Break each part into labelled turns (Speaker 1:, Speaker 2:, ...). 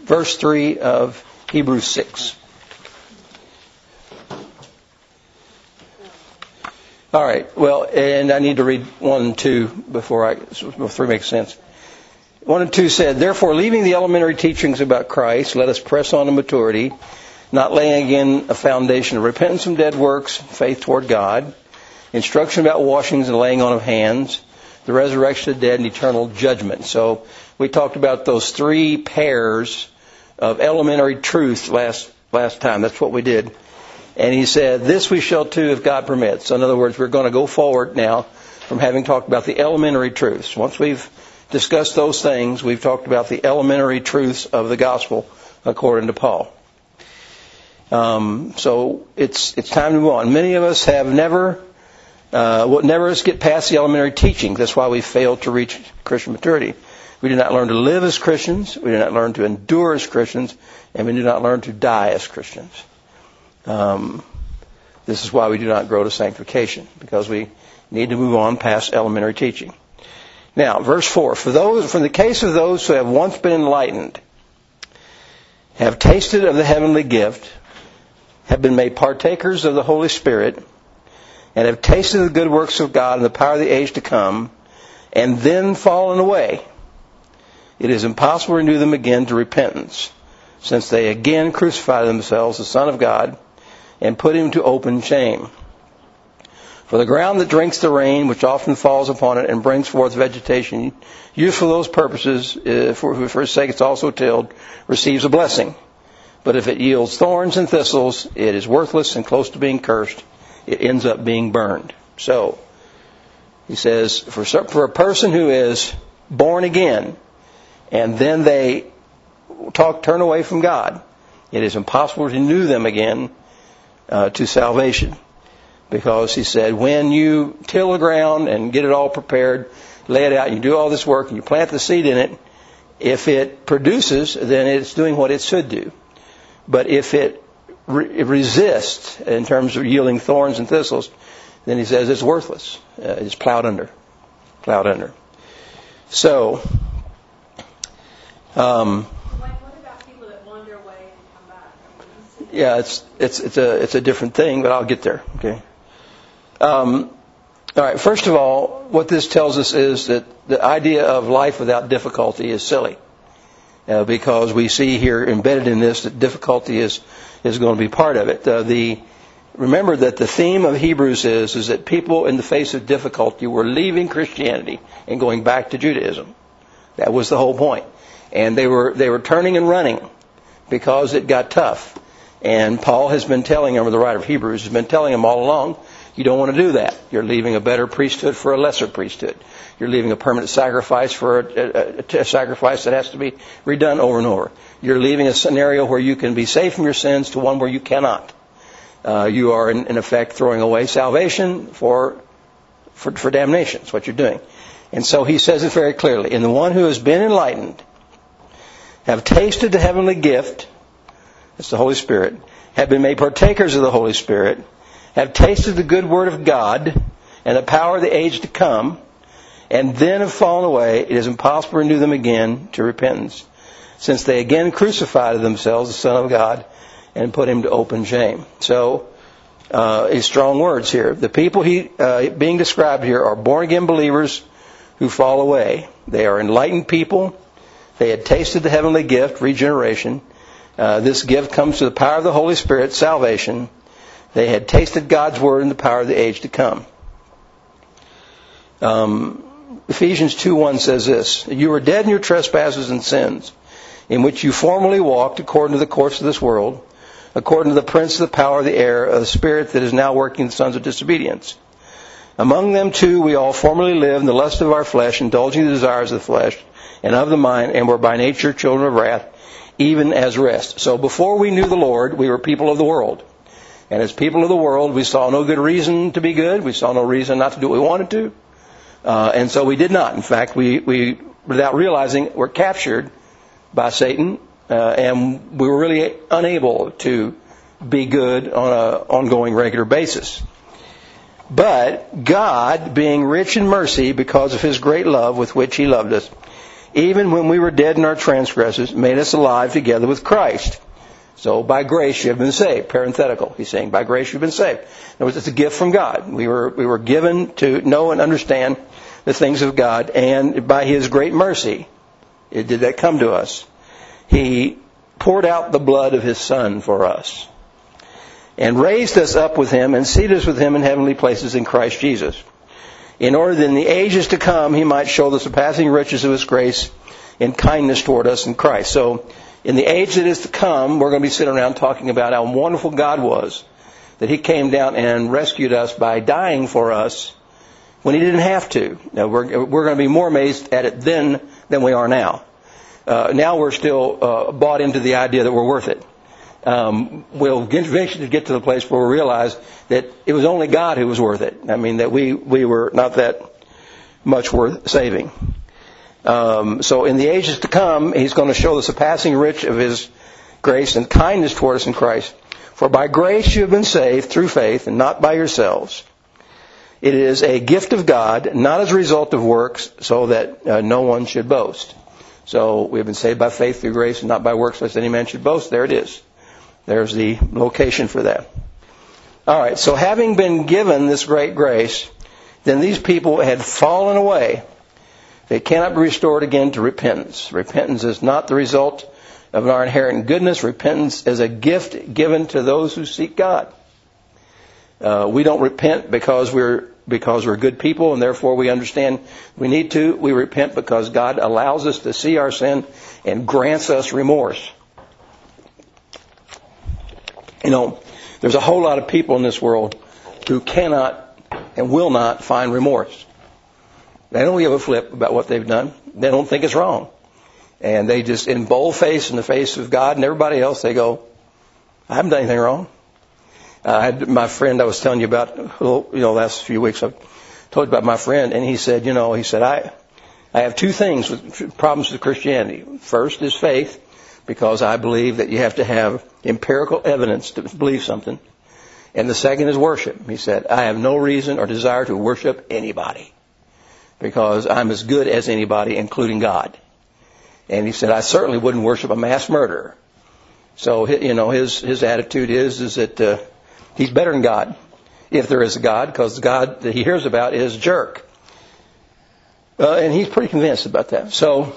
Speaker 1: verse 3 of Hebrews 6. All right. Well, and I need to read 1 and 2 before 3 makes sense. 1 and 2 said, "Therefore, leaving the elementary teachings about Christ, let us press on to maturity, not laying again a foundation of repentance from dead works, faith toward God, instruction about washings and laying on of hands, the resurrection of the dead, and eternal judgment." So we talked about those 3 pairs of elementary truth last time. That's what we did. And he said, "This we shall do if God permits." So in other words, we're going to go forward now from having talked about the elementary truths. Once we've discussed those things, we've talked about the elementary truths of the gospel according to Paul. So it's time to move on. Many of us have never get past the elementary teachings. That's why we fail to reach Christian maturity. We do not learn to live as Christians. We do not learn to endure as Christians. And we do not learn to die as Christians. This is why we do not grow to sanctification, because we need to move on past elementary teaching. Now, verse 4, from the case of those who have once been enlightened, have tasted of the heavenly gift, have been made partakers of the Holy Spirit, and have tasted the good works of God and the power of the age to come, and then fallen away, it is impossible to renew them again to repentance, since they again crucify themselves, the Son of God, and put him to open shame. For the ground that drinks the rain, which often falls upon it and brings forth vegetation, used for those purposes, for his sake it's also tilled, receives a blessing. But if it yields thorns and thistles, it is worthless and close to being cursed. It ends up being burned. So, he says, for a person who is born again, and then they turn away from God, it is impossible to renew them again to salvation. Because he said, when you till the ground and get it all prepared, lay it out, and you do all this work, and you plant the seed in it, if it produces, then it's doing what it should do. But if it resists in terms of yielding thorns and thistles, then he says it's worthless. It's plowed under. Plowed under. So,
Speaker 2: what about people that wander away and come back?
Speaker 1: Yeah, it's a different thing, but I'll get there. Okay. All right. First of all, what this tells us is that the idea of life without difficulty is silly, because we see here embedded in this that difficulty is going to be part of it. Remember that the theme of Hebrews is that people in the face of difficulty were leaving Christianity and going back to Judaism. That was the whole point, and they were turning and running because it got tough. And Paul has been telling them, or the writer of Hebrews has been telling them all along, you don't want to do that. You're leaving a better priesthood for a lesser priesthood. You're leaving a permanent sacrifice for a sacrifice that has to be redone over and over. You're leaving a scenario where you can be saved from your sins to one where you cannot. You are, in effect, throwing away salvation for damnation. That's what you're doing. And so he says it very clearly. In the one who has been enlightened, have tasted the heavenly gift, that's the Holy Spirit, have been made partakers of the Holy Spirit, have tasted the good word of God and the power of the age to come, and then have fallen away, it is impossible to renew them again to repentance, since they again crucified to themselves the Son of God and put him to open shame. So, strong words here. The people being described here are born-again believers who fall away. They are enlightened people. They had tasted the heavenly gift, regeneration. This gift comes through the power of the Holy Spirit, salvation. They had tasted God's word and the power of the age to come. Ephesians 2:1 says this, "You were dead in your trespasses and sins, in which you formerly walked according to the course of this world, according to the prince of the power of the air, of the spirit that is now working in the sons of disobedience. Among them too we all formerly lived in the lust of our flesh, indulging the desires of the flesh and of the mind, and were by nature children of wrath, even as rest." So before we knew the Lord, we were people of the world. And as people of the world, we saw no good reason to be good. We saw no reason not to do what we wanted to. And so we did not. In fact, we without realizing, were captured by Satan, and we were really unable to be good on an ongoing, regular basis. But God, being rich in mercy because of his great love with which he loved us, even when we were dead in our transgressions, made us alive together with Christ. So by grace you have been saved. Parenthetical. He's saying by grace you've been saved. In other words, it's a gift from God. We were given to know and understand the things of God, and by His great mercy, did that come to us. He poured out the blood of His Son for us, and raised us up with Him, and seated us with Him in heavenly places in Christ Jesus, in order that in the ages to come He might show the surpassing riches of His grace and kindness toward us in Christ. So, in the age that is to come, we're going to be sitting around talking about how wonderful God was, that He came down and rescued us by dying for us when He didn't have to. Now, we're going to be more amazed at it then than we are now. Now we're still bought into the idea that we're worth it. We'll eventually get to the place where we realize that it was only God who was worth it. I mean, that we were not that much worth saving. So in the ages to come, He's going to show the surpassing rich of His grace and kindness toward us in Christ. For by grace you have been saved through faith, and not by yourselves. It is a gift of God, not as a result of works, so that no one should boast. So we have been saved by faith through grace, and not by works, lest any man should boast. There it is. There's the location for that. All right, so having been given this great grace, then these people had fallen away. They cannot be restored again to repentance. Repentance is not the result of our inherent goodness. Repentance is a gift given to those who seek God. We don't repent because we're good people and therefore we understand we need to. We repent because God allows us to see our sin and grants us remorse. You know, there's a whole lot of people in this world who cannot and will not find remorse. They don't give a flip about what they've done. They don't think it's wrong. And they just, in bold-face in the face of God and everybody else, they go, I haven't done anything wrong. I had my friend I was telling you about, last few weeks, I told you about my friend, and he said, I have two things with problems with Christianity. First is faith, because I believe that you have to have empirical evidence to believe something. And the second is worship. He said, I have no reason or desire to worship anybody, because I'm as good as anybody, including God. And he said, I certainly wouldn't worship a mass murderer. So, his attitude is that he's better than God, if there is a God, because the God that he hears about is a jerk. And he's pretty convinced about that. So,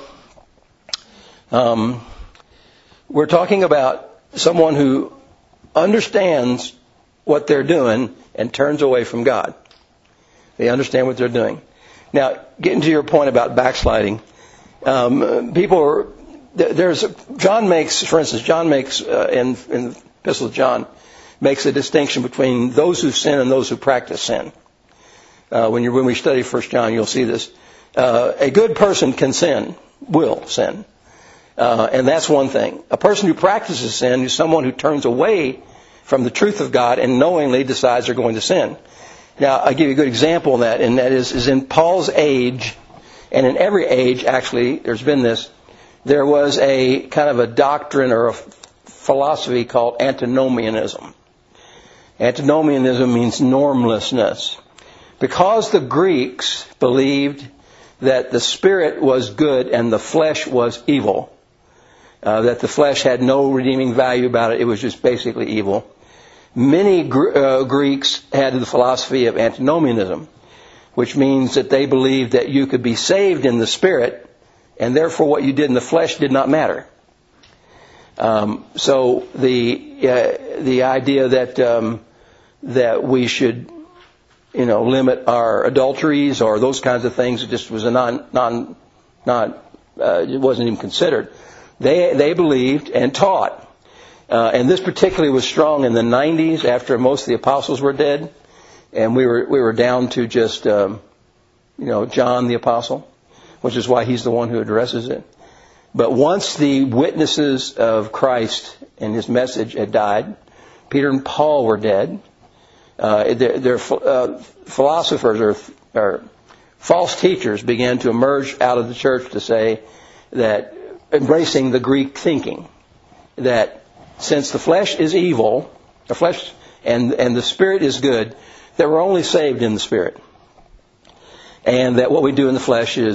Speaker 1: we're talking about someone who understands what they're doing and turns away from God. They understand what they're doing. Now, getting to your point about backsliding, John makes in the Epistle of John, makes a distinction between those who sin and those who practice sin. When we study 1 John, you'll see this. A good person can sin, will sin. And that's one thing. A person who practices sin is someone who turns away from the truth of God and knowingly decides they're going to sin. Now, I'll give you a good example of that, and that is in Paul's age, and in every age, actually, there's been this. There was a kind of a doctrine or a philosophy called antinomianism. Antinomianism means normlessness. Because the Greeks believed that the spirit was good and the flesh was evil, that the flesh had no redeeming value about it, it was just basically evil. Many Greeks had the philosophy of antinomianism, which means that they believed that you could be saved in the spirit, and therefore what you did in the flesh did not matter. So the idea that we should, limit our adulteries or those kinds of things, it just was it wasn't even considered. They believed and taught. And this particularly was strong in the 90s after most of the apostles were dead. And we were down to just, John the apostle, which is why he's the one who addresses it. But once the witnesses of Christ and his message had died, Peter and Paul were dead. Their philosophers or false teachers began to emerge out of the church to say that, embracing the Greek thinking, that since the flesh is evil, the flesh and the spirit is good, that we're only saved in the spirit. And that what we do in the flesh is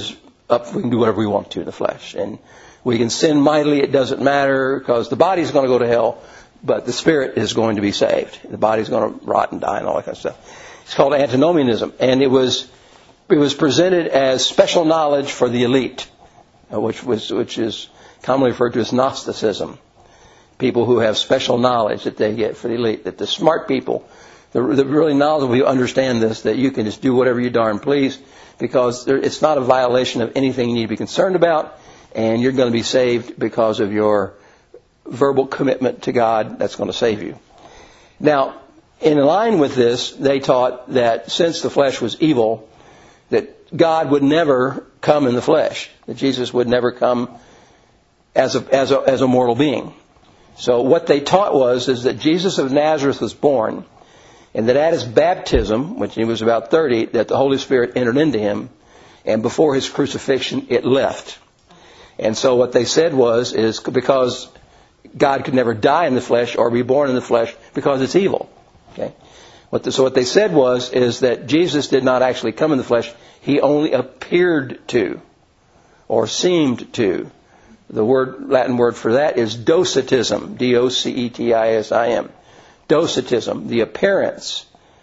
Speaker 1: up. We can do whatever we want to in the flesh. And we can sin mightily. It doesn't matter because the body's going to go to hell, but the spirit is going to be saved. The body's going to rot and die and all that kind of stuff. It's called antinomianism. And it was presented as special knowledge for the elite, which is commonly referred to as Gnosticism. People who have special knowledge that they get for the elite. That the smart people, the really knowledgeable people understand this, that you can just do whatever you darn please because it's not a violation of anything you need to be concerned about, and you're going to be saved because of your verbal commitment to God. That's going to save you. Now, in line with this, they taught that since the flesh was evil, that God would never come in the flesh, that Jesus would never come as a mortal being. So what they taught is that Jesus of Nazareth was born, and that at his baptism, when he was about 30, that the Holy Spirit entered into him, and before his crucifixion, it left. And so what they said is because God could never die in the flesh or be born in the flesh because it's evil. Okay. So what they said is that Jesus did not actually come in the flesh. He only appeared to, or seemed to. The Latin word for that is docetism. Docetism. Docetism, the appearance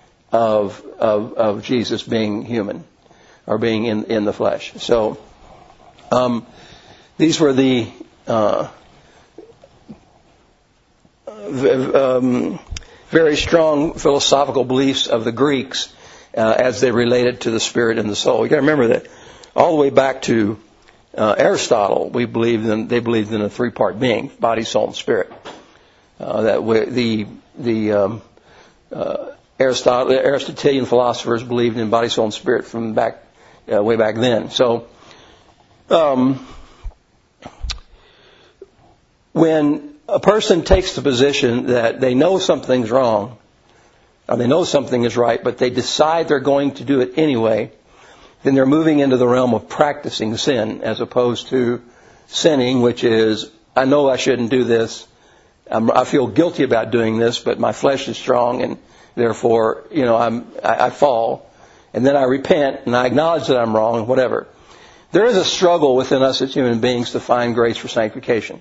Speaker 1: of Jesus being human, or being in the flesh. So, these were the very strong philosophical beliefs of the Greeks as they related to the spirit and the soul. You got to remember that all the way back to Aristotle, they believed in a three-part being: body, soul, and spirit. Aristotelian philosophers believed in body, soul, and spirit from way back then. So, when a person takes the position that they know something's wrong, or they know something is right, but they decide they're going to do it anyway, then they're moving into the realm of practicing sin, as opposed to sinning, which is, I know I shouldn't do this. I feel guilty about doing this, but my flesh is strong, and therefore, I fall. And then I repent, and I acknowledge that I'm wrong, and whatever. There is a struggle within us as human beings to find grace for sanctification.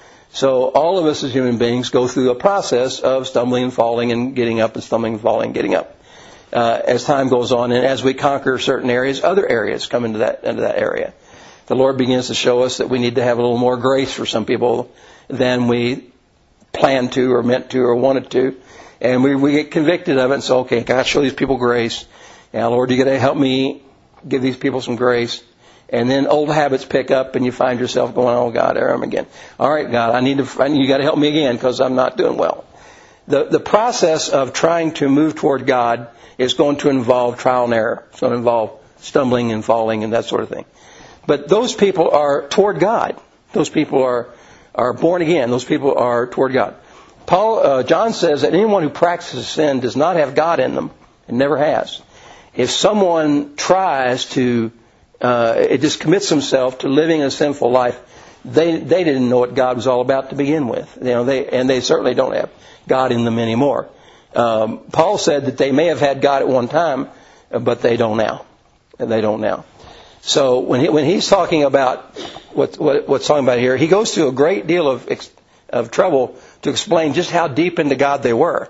Speaker 1: So all of us as human beings go through a process of stumbling and falling and getting up, and stumbling and falling and getting up. As time goes on, and as we conquer certain areas, other areas come into that area. The Lord begins to show us that we need to have a little more grace for some people than we planned to or meant to or wanted to. And we get convicted of it and say, okay, God, show these people grace. Now, Lord, you got to help me give these people some grace. And then old habits pick up, and you find yourself going, oh, God, there I am again. All right, God, you got to help me again because I'm not doing well. The process of trying to move toward God is going to involve trial and error. It's going to involve stumbling and falling and that sort of thing. But those people are toward God. Those people are born again. Those people are toward God. John says that anyone who practices sin does not have God in them, and never has. If someone tries to, it just commits himself to living a sinful life, they didn't know what God was all about to begin with. They certainly don't have God in them anymore. Paul said that they may have had God at one time, but they don't now. They don't now. So when he's talking about what's talking about here, he goes through a great deal of trouble to explain just how deep into God they were.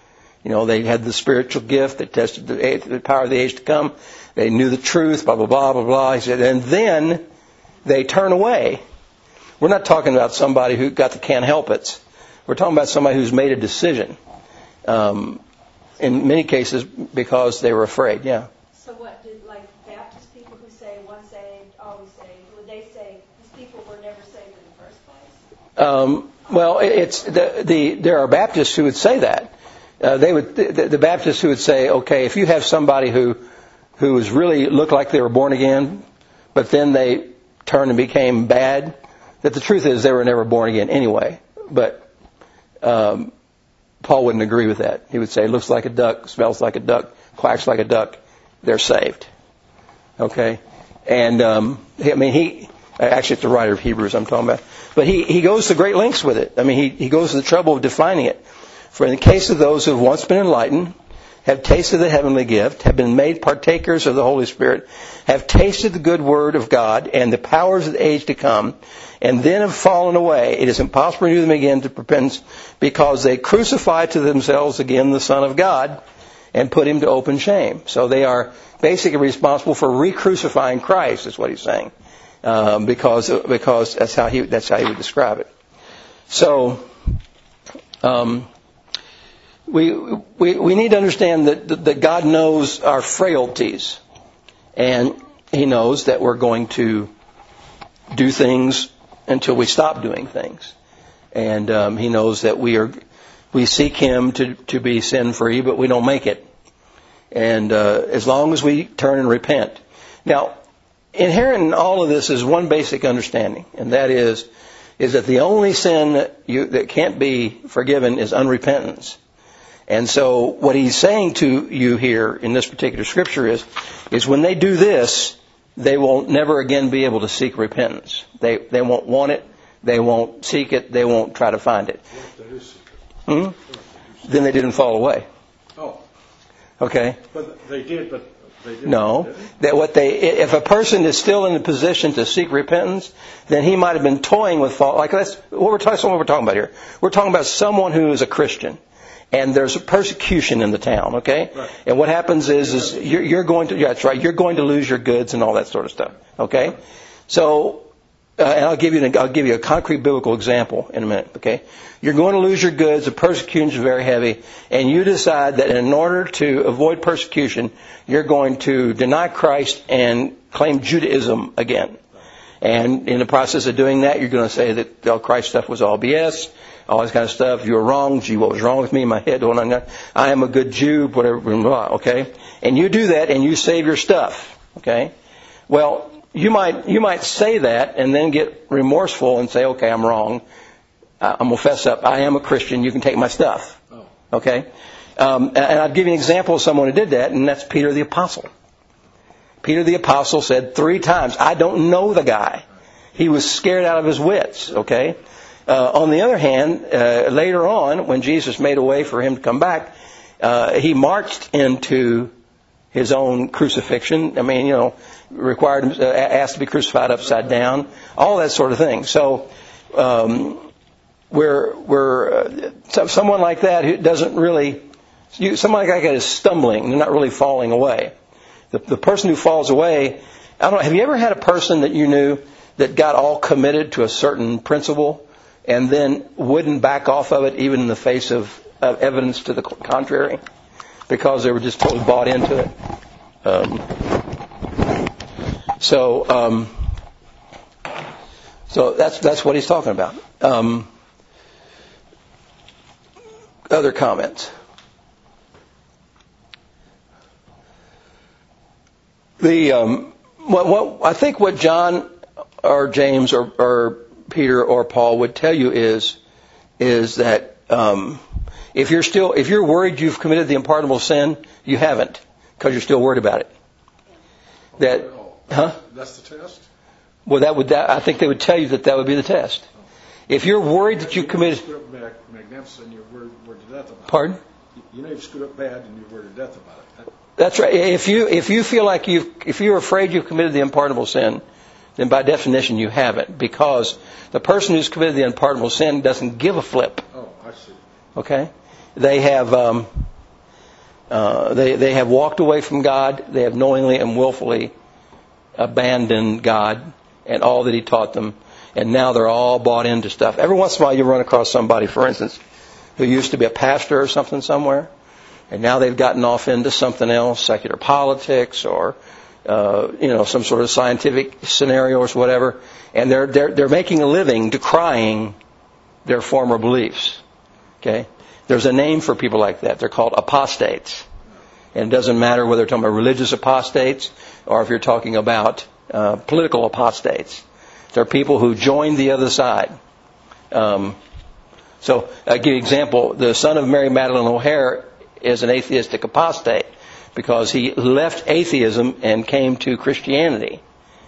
Speaker 1: They had the spiritual gift. They tested the power of the age to come. They knew the truth, blah, blah, blah, blah, blah. He said, and then they turn away. We're not talking about somebody who got the can't help it. We're talking about somebody who's made a decision. In many cases because they were afraid, yeah.
Speaker 2: So what did, Baptist people who say once saved, always saved, would they say these people were never saved in the first place?
Speaker 1: Well, there are Baptists who would say that. The Baptists who would say, okay, if you have somebody who was really looked like they were born again, but then they turned and became bad, that the truth is they were never born again anyway. But Paul wouldn't agree with that. He would say, looks like a duck, smells like a duck, quacks like a duck, they're saved. Okay? And, actually it's the writer of Hebrews I'm talking about. But he goes to great lengths with it. He goes to the trouble of defining it. For in the case of those who have once been enlightened, have tasted the heavenly gift, have been made partakers of the Holy Spirit, have tasted the good word of God and the powers of the age to come, and then have fallen away, it is impossible to renew them again to repentance, because they crucify to themselves again the Son of God and put him to open shame. So they are basically responsible for re-crucifying Christ, is what he's saying, because that's how he would describe it. So we need to understand that God knows our frailties, and he knows that we're going to do things until we stop doing things. And he knows that we seek him to be sin-free, but we don't make it. And as long as we turn and repent. Now, inherent in all of this is one basic understanding, and that is that the only sin that can't be forgiven is unrepentance. And so what he's saying to you here in this particular scripture is when they do this, they will never again be able to seek repentance. They won't want it. They won't seek it. They won't try to find it. Then they didn't fall away.
Speaker 3: Oh.
Speaker 1: Okay.
Speaker 3: But they did.
Speaker 1: No. If a person is still in a position to seek repentance, then he might have been toying with fall. Like that's what we're talking about here. We're talking about someone who is a Christian, and there's a persecution in the town. Okay.
Speaker 3: Right.
Speaker 1: And what happens is you're going to. Yeah, that's right. You're going to lose your goods and all that sort of stuff. Okay. So. And I'll give you a concrete biblical example in a minute, okay? You're going to lose your goods, the persecution is very heavy, and you decide that in order to avoid persecution, you're going to deny Christ and claim Judaism again. And in the process of doing that, you're going to say that all Christ stuff was all BS, all this kind of stuff. You were wrong. Gee, what was wrong with me in my head? I am a good Jew, whatever, blah, okay? And you do that and you save your stuff, okay? Well, you might say that and then get remorseful and say, okay, I'm wrong. I'm going to fess up. I am a Christian. You can take my stuff. Okay? And I'll give you an example of someone who did that, and that's Peter the Apostle. Peter the Apostle said 3 times, I don't know the guy. He was scared out of his wits. Okay? On the other hand, later on, when Jesus made a way for him to come back, he marched into his own crucifixion. I mean, asked to be crucified upside down, all that sort of thing. So, someone like that who doesn't really, someone like that is stumbling, they're not really falling away. The person who falls away, I don't know, have you ever had a person that you knew that got all committed to a certain principle and then wouldn't back off of it even in the face of evidence to the contrary? Because they were just totally bought into it. So that's what he's talking about. Other comments? I think what John or James or Peter or Paul would tell you is that if you're worried you've committed the unpardonable sin, you haven't, because you're still worried about it.
Speaker 3: That's the test?
Speaker 1: Well, I think they would tell you that would be the test. If you're worried that you committed...
Speaker 3: You screwed up magnificent and you're worried to death about it.
Speaker 1: Pardon?
Speaker 3: You know you've screwed up bad and you're worried to death about it.
Speaker 1: That's right. If you feel like if you're afraid you've committed the unpardonable sin, then by definition you haven't, because the person who's committed the unpardonable sin doesn't give a flip.
Speaker 3: Oh, I see.
Speaker 1: Okay? They have walked away from God. They have knowingly and willfully abandoned God and all that He taught them, and now they're all bought into stuff. Every once in a while you run across somebody, for instance, who used to be a pastor or something somewhere, and now they've gotten off into something else, secular politics or some sort of scientific scenario or whatever, and they're making a living decrying their former beliefs. Okay? There's a name for people like that. They're called apostates. And it doesn't matter whether you're talking about religious apostates or if you're talking about political apostates. They're people who joined the other side. So I'll give you an example. The son of Mary Madeline O'Hare is an atheistic apostate because he left atheism and came to Christianity.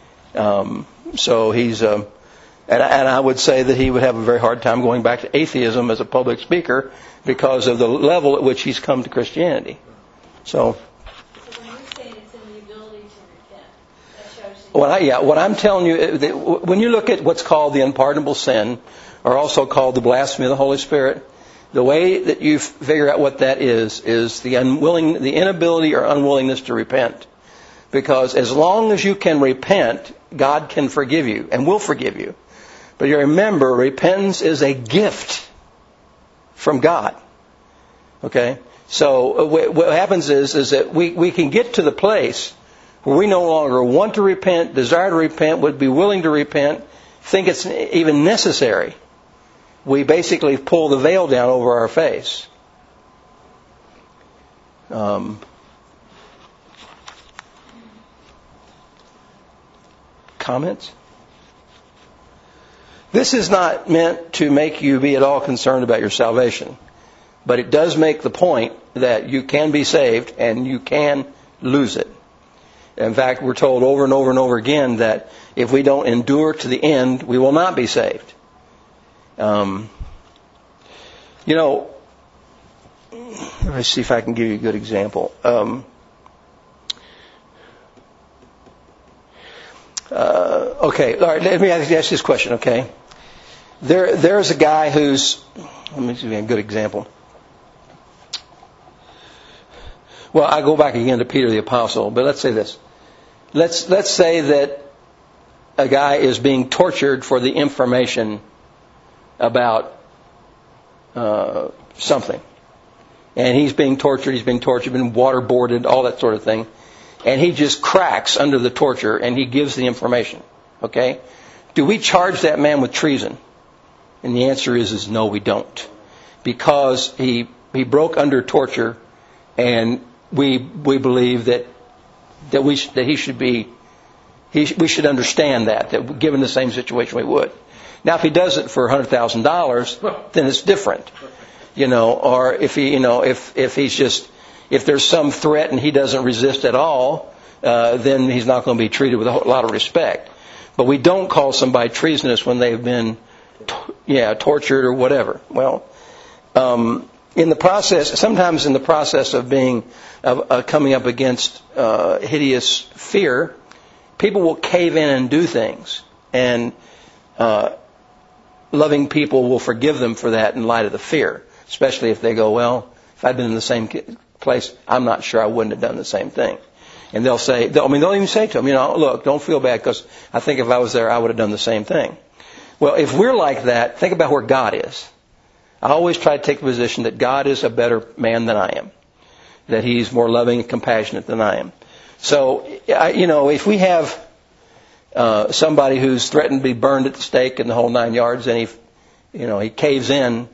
Speaker 1: So he's... And I would say that he would have a very hard time going back to atheism as a public speaker because of the level at which he's come to Christianity. So
Speaker 2: when you're saying it's in the ability to repent, that shows you.
Speaker 1: what I'm telling you, when you look at what's called the unpardonable sin, or also called the blasphemy of the Holy Spirit, the way that you figure out what that is the inability or unwillingness to repent. Because as long as you can repent, God can forgive you and will forgive you. But you remember, repentance is a gift from God. Okay? So what happens is that we can get to the place where we no longer want to repent, desire to repent, would be willing to repent, think it's even necessary. We basically pull the veil down over our face. Comments? This is not meant to make you be at all concerned about your salvation, but it does make the point that you can be saved and you can lose it. In fact, we're told over and over and over again that if we don't endure to the end, we will not be saved. Let me see if I can give you a good example. Okay, all right, let me ask this question, okay? There's a guy who's, let me give you a good example. Well, I go back again to Peter the Apostle, but let's say this. Let's say that a guy is being tortured for the information about something. And he's being tortured, been waterboarded, all that sort of thing. And he just cracks under the torture and he gives the information. Okay? Do we charge that man with treason? And the answer is no, we don't. Because he broke under torture, and we believe that we should understand that given the same situation we would. Now, if he does it for $100,000, then it's different. Or if if there's some threat and he doesn't resist at all, then he's not going to be treated with a lot of respect. But we don't call somebody treasonous when they've been, tortured or whatever. Well, sometimes in the process of coming up against hideous fear, people will cave in and do things, and loving people will forgive them for that in light of the fear, especially if they go, well, if I'd been in the same place, I'm not sure I wouldn't have done the same thing. And they'll even say to them, look, don't feel bad, because I think if I was there, I would have done the same thing. Well, if we're like that, think about where God is. I always try to take the position that God is a better man than I am, that He's more loving and compassionate than I am. So, if we have somebody who's threatened to be burned at the stake in the whole 9 yards, and he caves in,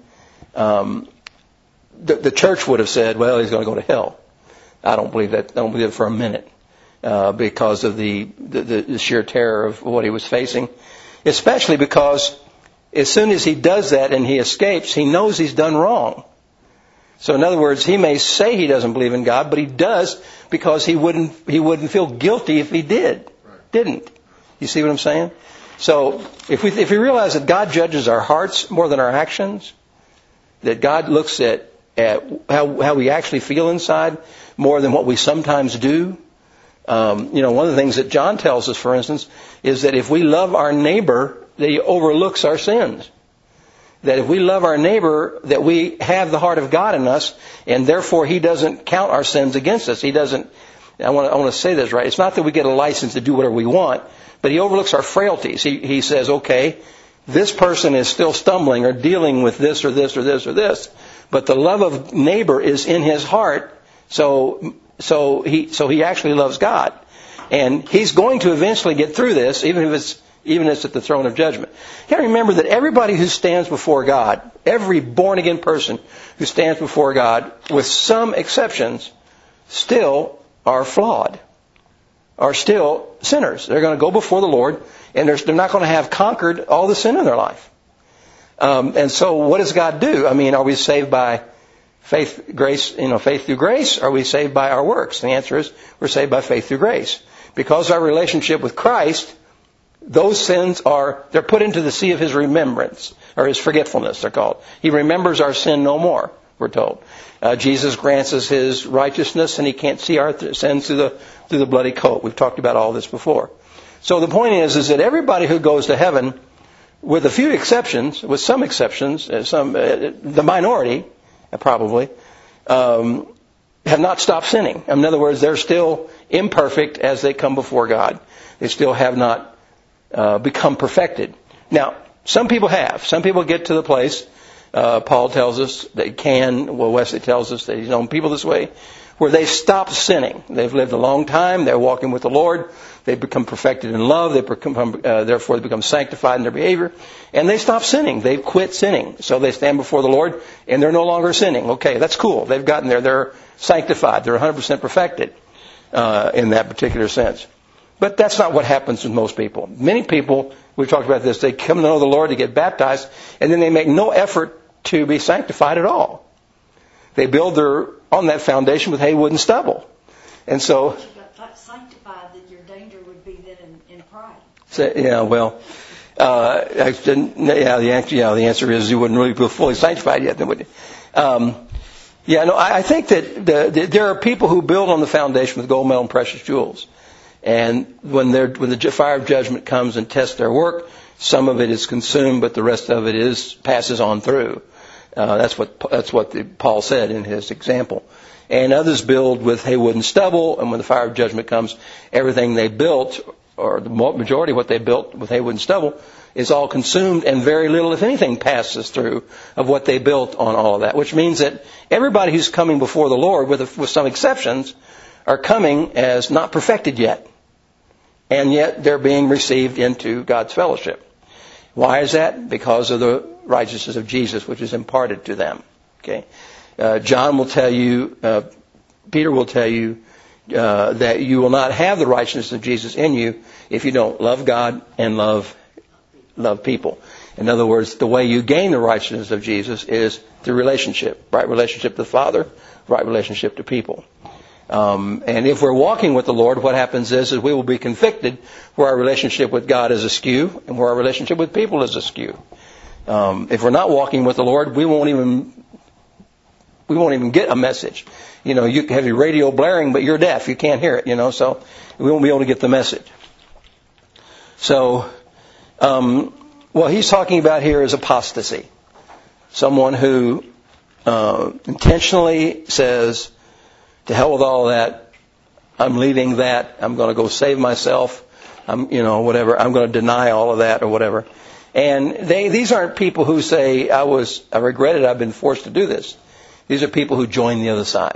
Speaker 1: the church would have said, well, he's going to go to hell. I don't believe that. I don't believe it for a minute, because of the sheer terror of what he was facing. Especially because as soon as he does that and he escapes, he knows he's done wrong. So in other words, he may say he doesn't believe in God, but he does, because he wouldn't feel guilty if he didn't. You see what I'm saying? So if we realize that God judges our hearts more than our actions, that God looks at how we actually feel inside more than what we sometimes do. One of the things that John tells us, for instance, is that if we love our neighbor, that he overlooks our sins. That if we love our neighbor, that we have the heart of God in us, and therefore He doesn't count our sins against us. He doesn't. I want to say this right. It's not that we get a license to do whatever we want, but He overlooks our frailties. He says, okay, this person is still stumbling or dealing with this or this or this or this, but the love of neighbor is in his heart. So he actually loves God, and he's going to eventually get through this, even if it's at the throne of judgment. You got to remember that everybody who stands before God, every born again person who stands before God, with some exceptions, still are flawed, are still sinners. They're going to go before the Lord, and they're not going to have conquered all the sin in their life. And so, what does God do? Are we saved by faith through grace? Or are we saved by our works? The answer is we're saved by faith through grace. Because our relationship with Christ, those sins they're put into the sea of His remembrance, or His forgetfulness, they're called. He remembers our sin no more. we're told. Jesus grants us His righteousness, and He can't see our sins through the bloody coat. We've talked about all this before. So the point is that everybody who goes to heaven, with a few exceptions, with some exceptions, the minority, probably, have not stopped sinning. In other words, they're still imperfect as they come before God. They still have not become perfected. Now, some people have. Some people get to the place, Paul tells us they can, Wesley tells us that he's known people this way, where they stop sinning. They've lived a long time. They're walking with the Lord. They become perfected in love. Therefore, they become sanctified in their behavior. And they stop sinning. They've quit sinning. So they stand before the Lord, and they're no longer sinning. Okay, that's cool. They've gotten there. They're sanctified. They're 100% perfected in that particular sense. But that's not what happens with most people. Many people, we've talked about this, they come to know the Lord to get baptized, and then they make no effort to be sanctified at all. They build on that foundation with hay, wood, and stubble. And so...
Speaker 2: sanctified, that your danger would be then in pride.
Speaker 1: The answer is you wouldn't really be fully sanctified yet, then, would you? I think that there are people who build on the foundation with gold, metal, and precious jewels. And when the fire of judgment comes and tests their work, some of it is consumed, but the rest of it passes on through. That's what Paul said in his example. And others build with hay, wood, and stubble, and when the fire of judgment comes, everything they built, or the majority of what they built with hay, wood, and stubble, is all consumed, and very little, if anything, passes through of what they built on all of that. Which means that everybody who's coming before the Lord, with some exceptions, are coming as not perfected yet. And yet they're being received into God's fellowship. Why is that? Because of the righteousness of Jesus, which is imparted to them. Okay. John will tell you, Peter will tell you that you will not have the righteousness of Jesus in you if you don't love God and love people. In other words, the way you gain the righteousness of Jesus is through relationship. Right relationship to the Father, right relationship to people. And if we're walking with the Lord, what happens is we will be convicted where our relationship with God is askew and where our relationship with people is askew. If we're not walking with the Lord, we won't even get a message. You have your radio blaring, but you're deaf. You can't hear it, so we won't be able to get the message. So, what he's talking about here is apostasy. Someone who intentionally says, to hell with all that, I'm leaving that, I'm going to go save myself, whatever, I'm going to deny all of that or whatever. And these aren't people who say, I regret it, I've been forced to do this. These are people who join the other side.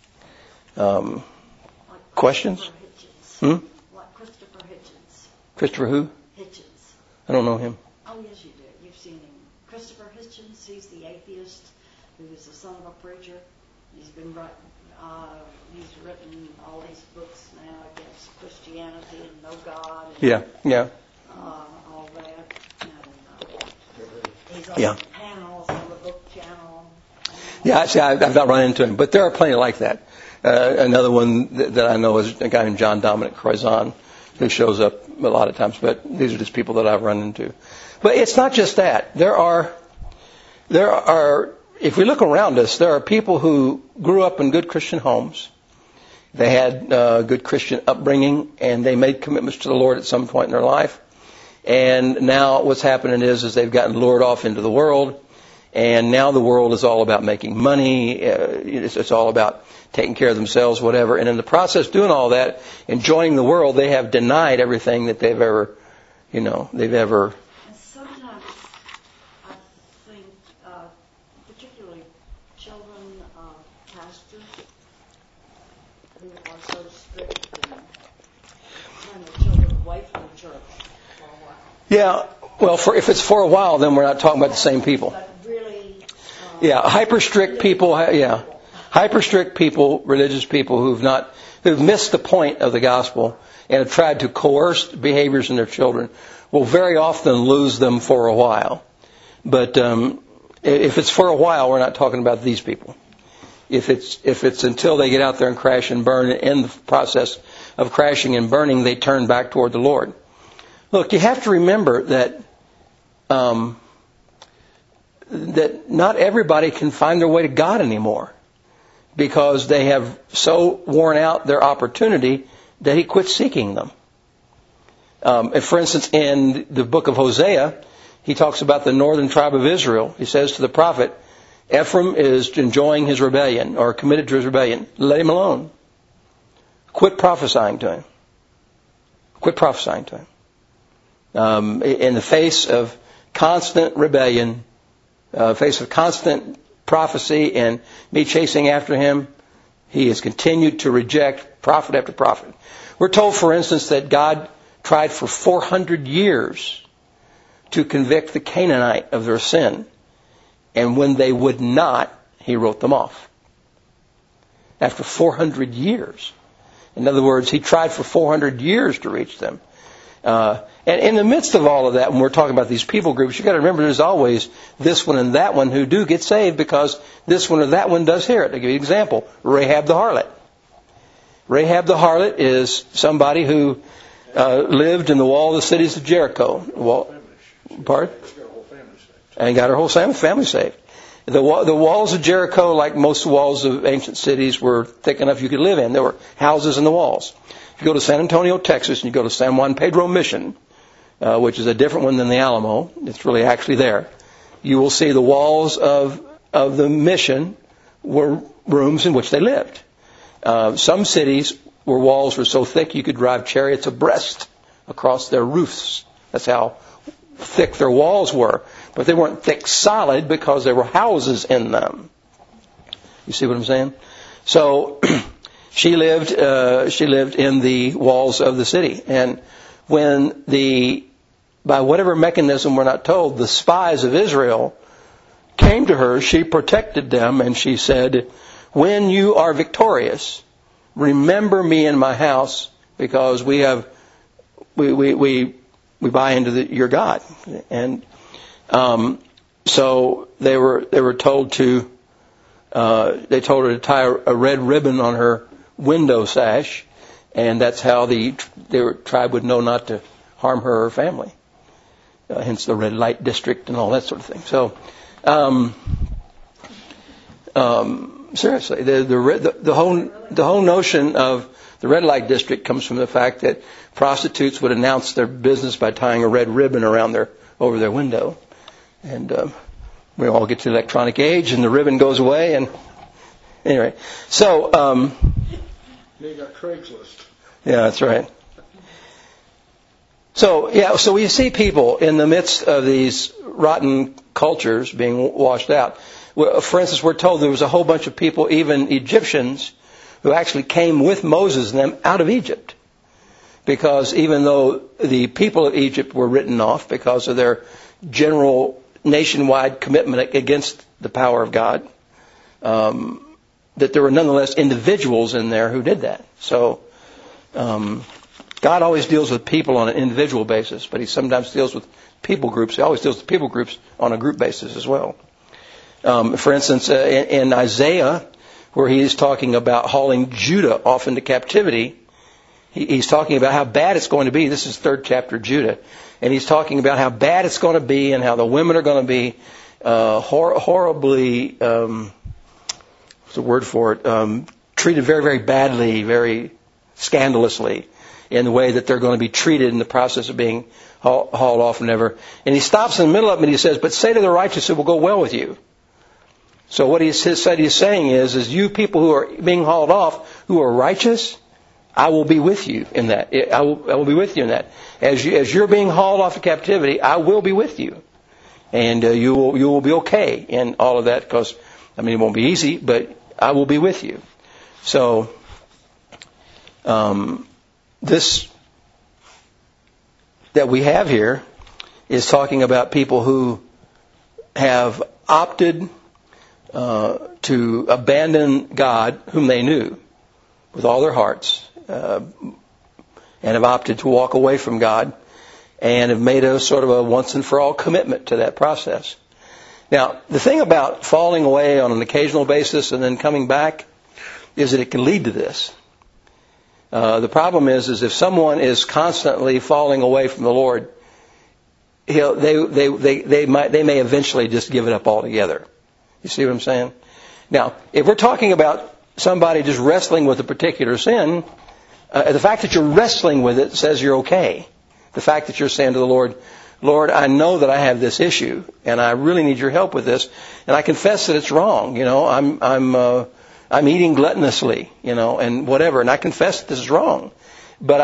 Speaker 1: Questions?
Speaker 2: Like Christopher Hitchens.
Speaker 1: Christopher who?
Speaker 2: Hitchens.
Speaker 1: I don't know him.
Speaker 2: Oh, yes, you do. You've seen him. Christopher Hitchens, he's the atheist who is the son of a preacher. He's been he's written all these books now against Christianity and no God. And, all that. And, he's on panels on the book channel.
Speaker 1: See, I've not run into him, but there are plenty like that. Another one that I know is a guy named John Dominic Croizon, who shows up a lot of times, but these are just people that I've run into. But it's not just that. There are, if we look around us, there are people who grew up in good Christian homes. They had good Christian upbringing, and they made commitments to the Lord at some point in their life. And now what's happening is they've gotten lured off into the world, and now the world is all about making money. It's all about taking care of themselves, whatever. And in the process of doing all that, enjoying the world, they have denied everything that they've ever.
Speaker 2: And sometimes I think, particularly children of pastors who are so strict and turn their children away from the church for a while.
Speaker 1: Yeah, well, if it's for a while, then we're not talking about the same people.
Speaker 2: But really,
Speaker 1: hyper strict people. Hyper strict people, religious people who've missed the point of the gospel and have tried to coerce behaviors in their children will very often lose them for a while. But if it's for a while, we're not talking about these people. If it's until they get out there and crash and burn, in the process of crashing and burning, they turn back toward the Lord. Look, you have to remember that that not everybody can find their way to God anymore because they have so worn out their opportunity that he quits seeking them. For instance, in the book of Hosea, he talks about the northern tribe of Israel. He says to the prophet, Ephraim is enjoying his rebellion or committed to his rebellion. Let him alone. Quit prophesying to him. Quit prophesying to him. In the face of constant rebellion, face of constant prophecy and me chasing after him, he has continued to reject prophet after prophet. We're told, for instance, that God tried for 400 years to convict the Canaanite of their sin. And when they would not, he wrote them off. After 400 years. In other words, he tried for 400 years to reach them. And in the midst of all of that, when we're talking about these people groups, you've got to remember there's always this one and that one who do get saved because this one or that one does hear it. I'll give you an example. Rahab the harlot. Rahab the harlot is somebody who lived in the wall of the cities of Jericho. Pardon? And got her whole family saved. The walls of Jericho, like most walls of ancient cities, were thick enough you could live in. There were houses in the walls. If you go to San Antonio, Texas, and you go to San Juan Pedro Mission, which is a different one than the Alamo, it's really actually there, you will see the walls of the mission were rooms in which they lived. Some cities where walls were so thick you could drive chariots abreast across their roofs. That's how thick their walls were. But they weren't thick solid because there were houses in them. You see what I'm saying? So she lived in the walls of the city. And when by whatever mechanism we're not told, the spies of Israel came to her, she protected them and she said, when you are victorious, remember me in my house because we buy into your God. And so they were told to they told her to tie a red ribbon on her window sash, and that's how their tribe would know not to harm her or her family. Hence the red light district and all that sort of thing. So seriously, the whole notion of the red light district comes from the fact that prostitutes would announce their business by tying a red ribbon over their window. And we all get to the electronic age and the ribbon goes away. And anyway, so
Speaker 3: you got Craigslist.
Speaker 1: Yeah, that's right. So we see people in the midst of these rotten cultures being washed out. For instance, we're told there was a whole bunch of people, even Egyptians, who actually came with Moses and them out of Egypt. Because even though the people of Egypt were written off because of their general nationwide commitment against the power of God, that there were nonetheless individuals in there who did that. So God always deals with people on an individual basis, but he sometimes deals with people groups. He always deals with people groups on a group basis as well. For instance, in Isaiah, where he is talking about hauling Judah off into captivity, he's talking about how bad it's going to be. This is 3rd chapter, Judah. And he's talking about how bad it's going to be and how the women are going to be horribly, what's the word for it, treated very, very badly, very scandalously in the way that they're going to be treated in the process of being hauled off and ever. And he stops in the middle of it and he says, but say to the righteous, it will go well with you. So what he's saying is you people who are being hauled off, who are righteous, I will be with you in that. I will be with you in that. As you're being hauled off to captivity, I will be with you. And you will be okay in all of that because, it won't be easy, but I will be with you. So, this that we have here is talking about people who have opted to abandon God, whom they knew with all their hearts, and have opted to walk away from God and have made a sort of a once and for all commitment to that process. Now, the thing about falling away on an occasional basis and then coming back is that it can lead to this. The problem is if someone is constantly falling away from the Lord, they may eventually just give it up altogether. You see what I'm saying? Now, if we're talking about somebody just wrestling with a particular sin, the fact that you're wrestling with it says you're okay. The fact that you're saying to the Lord, Lord, I know that I have this issue, and I really need your help with this, and I confess that it's wrong. I'm eating gluttonously, and whatever, and I confess that this is wrong. But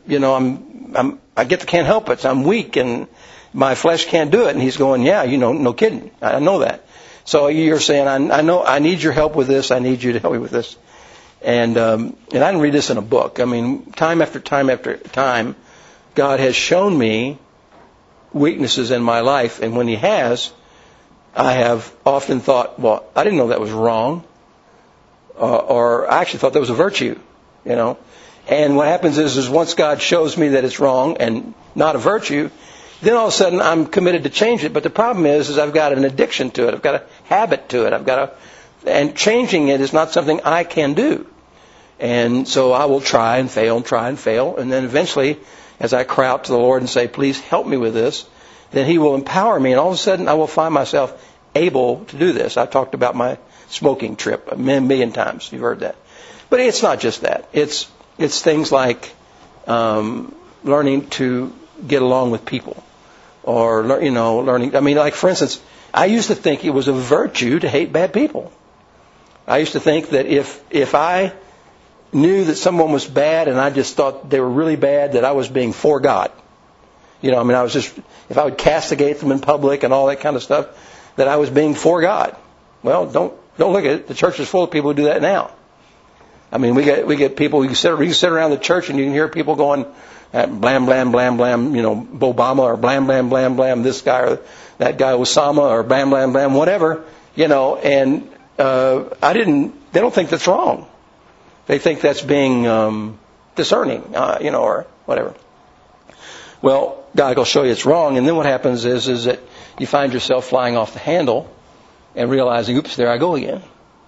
Speaker 1: I can't help it. I'm weak, and my flesh can't do it. And he's going, yeah, no kidding. I know that. So you're saying, I know, I need your help with this. I need you to help me with this. And I didn't read this in a book. I mean, time after time after time, God has shown me weaknesses in my life. And when He has, I have often thought, well, I didn't know that was wrong. Or I actually thought that was a virtue, And what happens is once God shows me that it's wrong and not a virtue, then all of a sudden I'm committed to change it. But the problem is I've got an addiction to it. I've got a habit to it. And changing it is not something I can do. And so I will try and fail. And then eventually, as I cry out to the Lord and say, please help me with this, then He will empower me. And all of a sudden I will find myself able to do this. I've talked about my smoking trip a million times. You've heard that. But it's not just that. It's things like learning to get along with people, or learning. I mean, like for instance, I used to think it was a virtue to hate bad people. I used to think that if I knew that someone was bad and I just thought they were really bad, that I was being for God. I was just, if I would castigate them in public and all that kind of stuff, that I was being for God. Well, don't look at it. The church is full of people who do that now. I mean, we get people. You can sit around the church and you can hear people going, blam blam blam blam, Obama, or blam blam blam blam, this guy or that guy Osama, or blam blam blam, whatever, And they don't think that's wrong. They think that's being discerning, or whatever. Well, God will show you it's wrong, and then what happens is that you find yourself flying off the handle and realizing, oops, there I go again.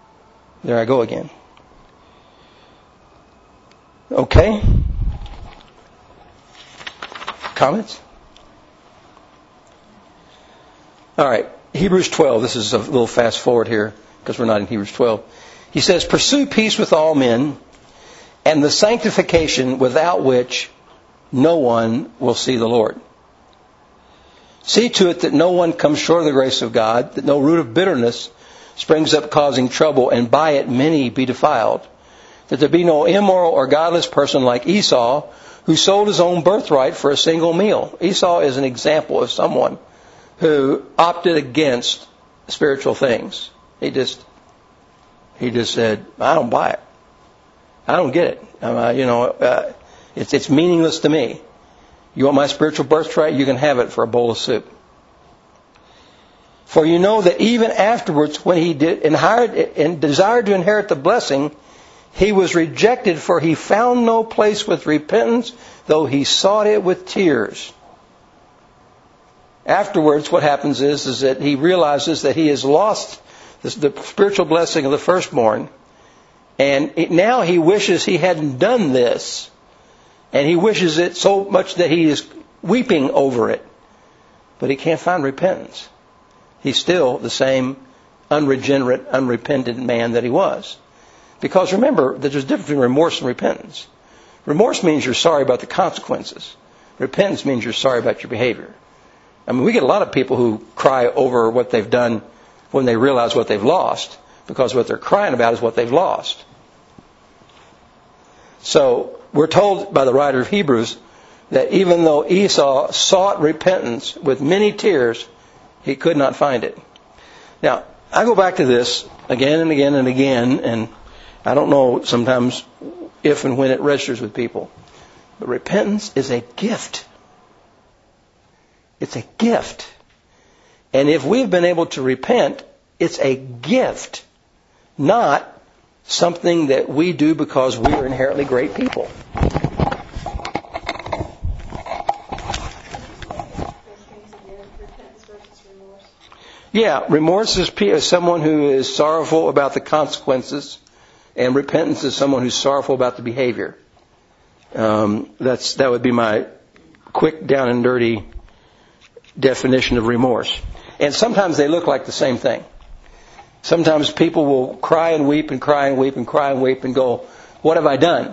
Speaker 1: Okay? Comments? All right. Hebrews 12. This is a little fast forward here because we're not in Hebrews 12. He says, pursue peace with all men and the sanctification without which no one will see the Lord. See to it that no one comes short of the grace of God, that no root of bitterness springs up causing trouble, and by it many be defiled. That there be no immoral or godless person like Esau, who sold his own birthright for a single meal. Esau is an example of someone who opted against spiritual things. He just said, I don't buy it. I don't get it. It's meaningless to me. You want my spiritual birthright? You can have it for a bowl of soup. For you know that even afterwards, when he desired to inherit the blessing, he was rejected, for he found no place with repentance, though he sought it with tears. Afterwards, what happens is that he realizes that he has lost the spiritual blessing of the firstborn, and now he wishes he hadn't done this. And he wishes it so much that he is weeping over it. But he can't find repentance. He's still the same unregenerate, unrepentant man that he was. Because remember that there's a difference between remorse and repentance. Remorse means you're sorry about the consequences. Repentance means you're sorry about your behavior. I mean, we get a lot of people who cry over what they've done when they realize what they've lost, because what they're crying about is what they've lost. So we're told by the writer of Hebrews that even though Esau sought repentance with many tears, he could not find it. Now, I go back to this again and again and again, and I don't know sometimes if and when it registers with people. But repentance is a gift. It's a gift. And if we've been able to repent, it's a gift, not something that we do because we are inherently great people. Yeah, remorse is someone who is sorrowful about the consequences, and repentance is someone who's sorrowful about the behavior. That would be my quick, down and dirty definition of remorse. And sometimes they look like the same thing. Sometimes people will cry and weep and cry and weep and cry and weep and go, what have I done?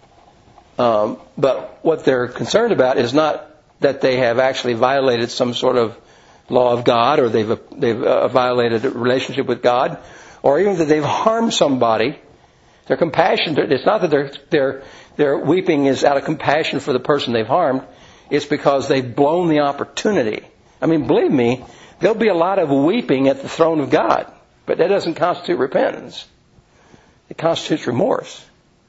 Speaker 1: But what they're concerned about is not that they have actually violated some sort of law of God, or they've violated a relationship with God, or even that they've harmed somebody. Their compassion, it's not that their weeping is out of compassion for the person they've harmed. It's because they've blown the opportunity. I mean, believe me, there'll be a lot of weeping at the throne of God, but that doesn't constitute repentance. It constitutes remorse.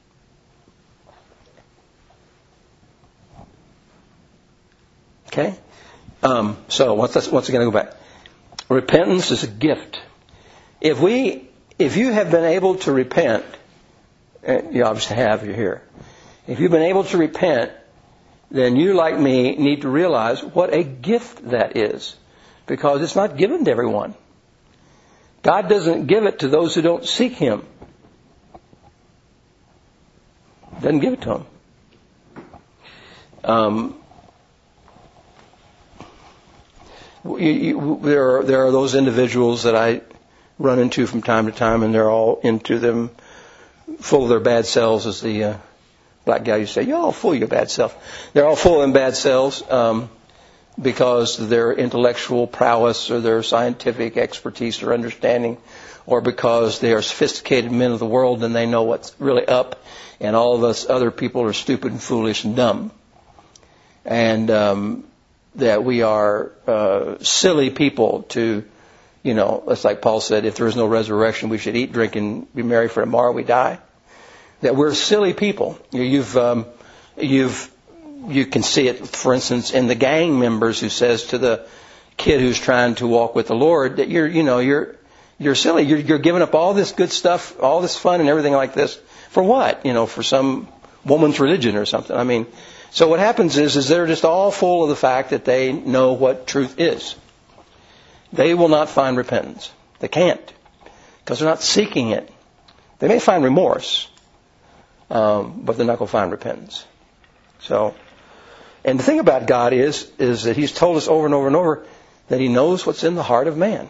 Speaker 1: Okay? So once again, I go back. Repentance is a gift. If you have been able to repent, you obviously have, you're here. If you've been able to repent, then you, like me, need to realize what a gift that is. Because it's not given to everyone. God doesn't give it to those who don't seek Him. Doesn't give it to them. There are those individuals that I run into from time to time, and they're all into them, full of their bad selves, as the black guy used to say. You're all full of your bad self. They're all full of them bad selves because of their intellectual prowess or their scientific expertise or understanding, or because they are sophisticated men of the world and they know what's really up, and all of us other people are stupid and foolish and dumb. And that we are silly people to, it's like Paul said, if there is no resurrection, we should eat, drink, and be merry, for tomorrow we die. That we're silly people. You can see it, for instance, in the gang members who says to the kid who's trying to walk with the Lord that you're silly. You're giving up all this good stuff, all this fun and everything like this. For what? For some woman's religion or something. I mean, so what happens is they're just all full of the fact that they know what truth is. They will not find repentance. They can't, because they're not seeking it. They may find remorse, but they're not going to find repentance. So, and the thing about God is that He's told us over and over and over that He knows what's in the heart of man.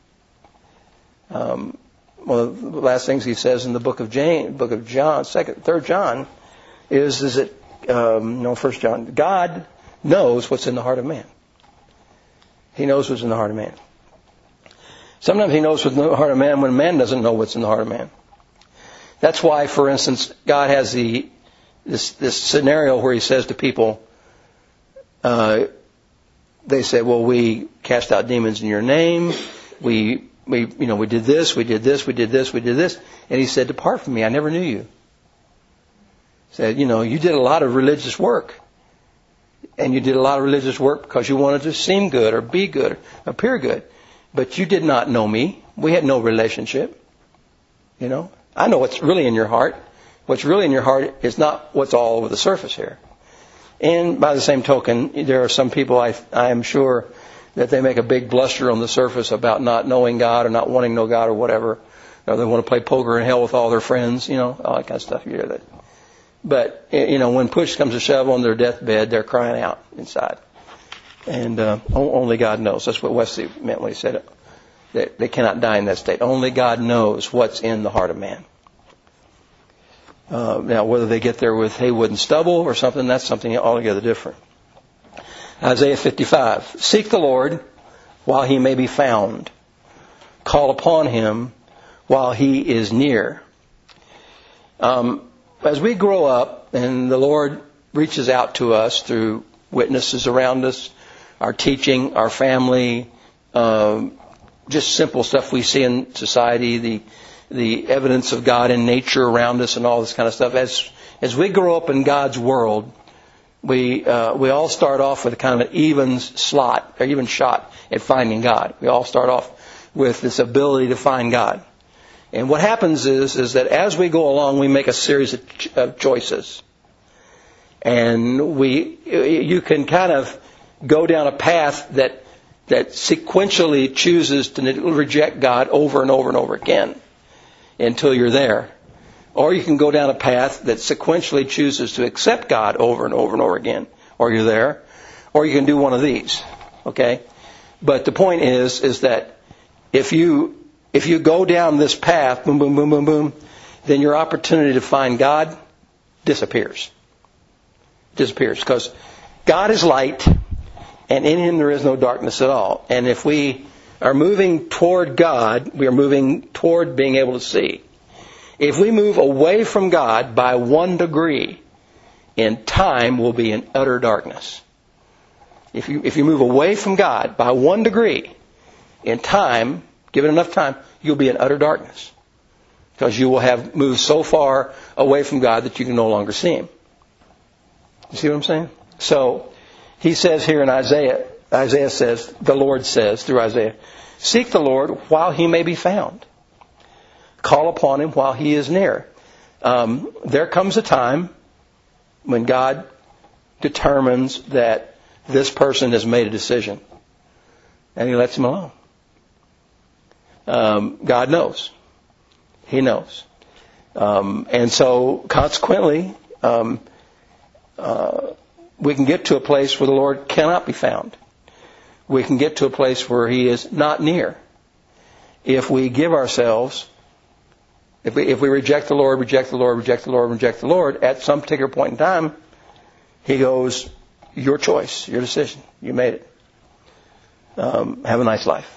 Speaker 1: One of the last things He says in the book of John, 3rd John, is that 1 John, God knows what's in the heart of man. He knows what's in the heart of man. Sometimes He knows what's in the heart of man when man doesn't know what's in the heart of man. That's why, for instance, God has this scenario where He says to people, they say, well, we cast out demons in your name. We did this, we did this, we did this, we did this. And He said, depart from me, I never knew you. Said, you did a lot of religious work. And you did a lot of religious work because you wanted to seem good or be good or appear good. But you did not know me. We had no relationship. I know what's really in your heart. What's really in your heart is not what's all over the surface here. And by the same token, there are some people I am sure that they make a big bluster on the surface about not knowing God or not wanting to know God or whatever. Or they want to play poker in hell with all their friends, all that kind of stuff. You hear that. But, when push comes to shove on their deathbed, they're crying out inside. And only God knows. That's what Wesley meant when he said it. That they cannot die in that state. Only God knows what's in the heart of man. Now, whether they get there with hay, wood, and stubble or something, that's something altogether different. Isaiah 55. Seek the Lord while He may be found. Call upon Him while He is near. As we grow up and the Lord reaches out to us through witnesses around us, our teaching, our family, just simple stuff we see in society, the evidence of God in nature around us and all this kind of stuff. As we grow up in God's world, we all start off with a kind of an even shot at finding God. We all start off with this ability to find God. And what happens is that as we go along, we make a series of choices. And you can kind of go down a path that sequentially chooses to reject God over and over and over again until you're there. Or you can go down a path that sequentially chooses to accept God over and over and over again, or you're there. Or you can do one of these. Okay? But the point is that if you go down this path, boom, boom, boom, boom, boom, then your opportunity to find God disappears. Disappears. Because God is light, and in Him there is no darkness at all. And if we are moving toward God, we are moving toward being able to see. If we move away from God by 1 degree, in time we'll be in utter darkness. If you move away from God by 1 degree, in time, given enough time, you'll be in utter darkness. Because you will have moved so far away from God that you can no longer see Him. You see what I'm saying? So, he says here in Isaiah says, the Lord says through Isaiah, seek the Lord while He may be found. Call upon Him while He is near. There comes a time when God determines that this person has made a decision, and He lets him alone. God knows. He knows. And so, consequently, we can get to a place where the Lord cannot be found. We can get to a place where He is not near. If we give ourselves, if we reject the Lord, reject the Lord, reject the Lord, reject the Lord, at some particular point in time, He goes, your choice, your decision. You made it. Have a nice life.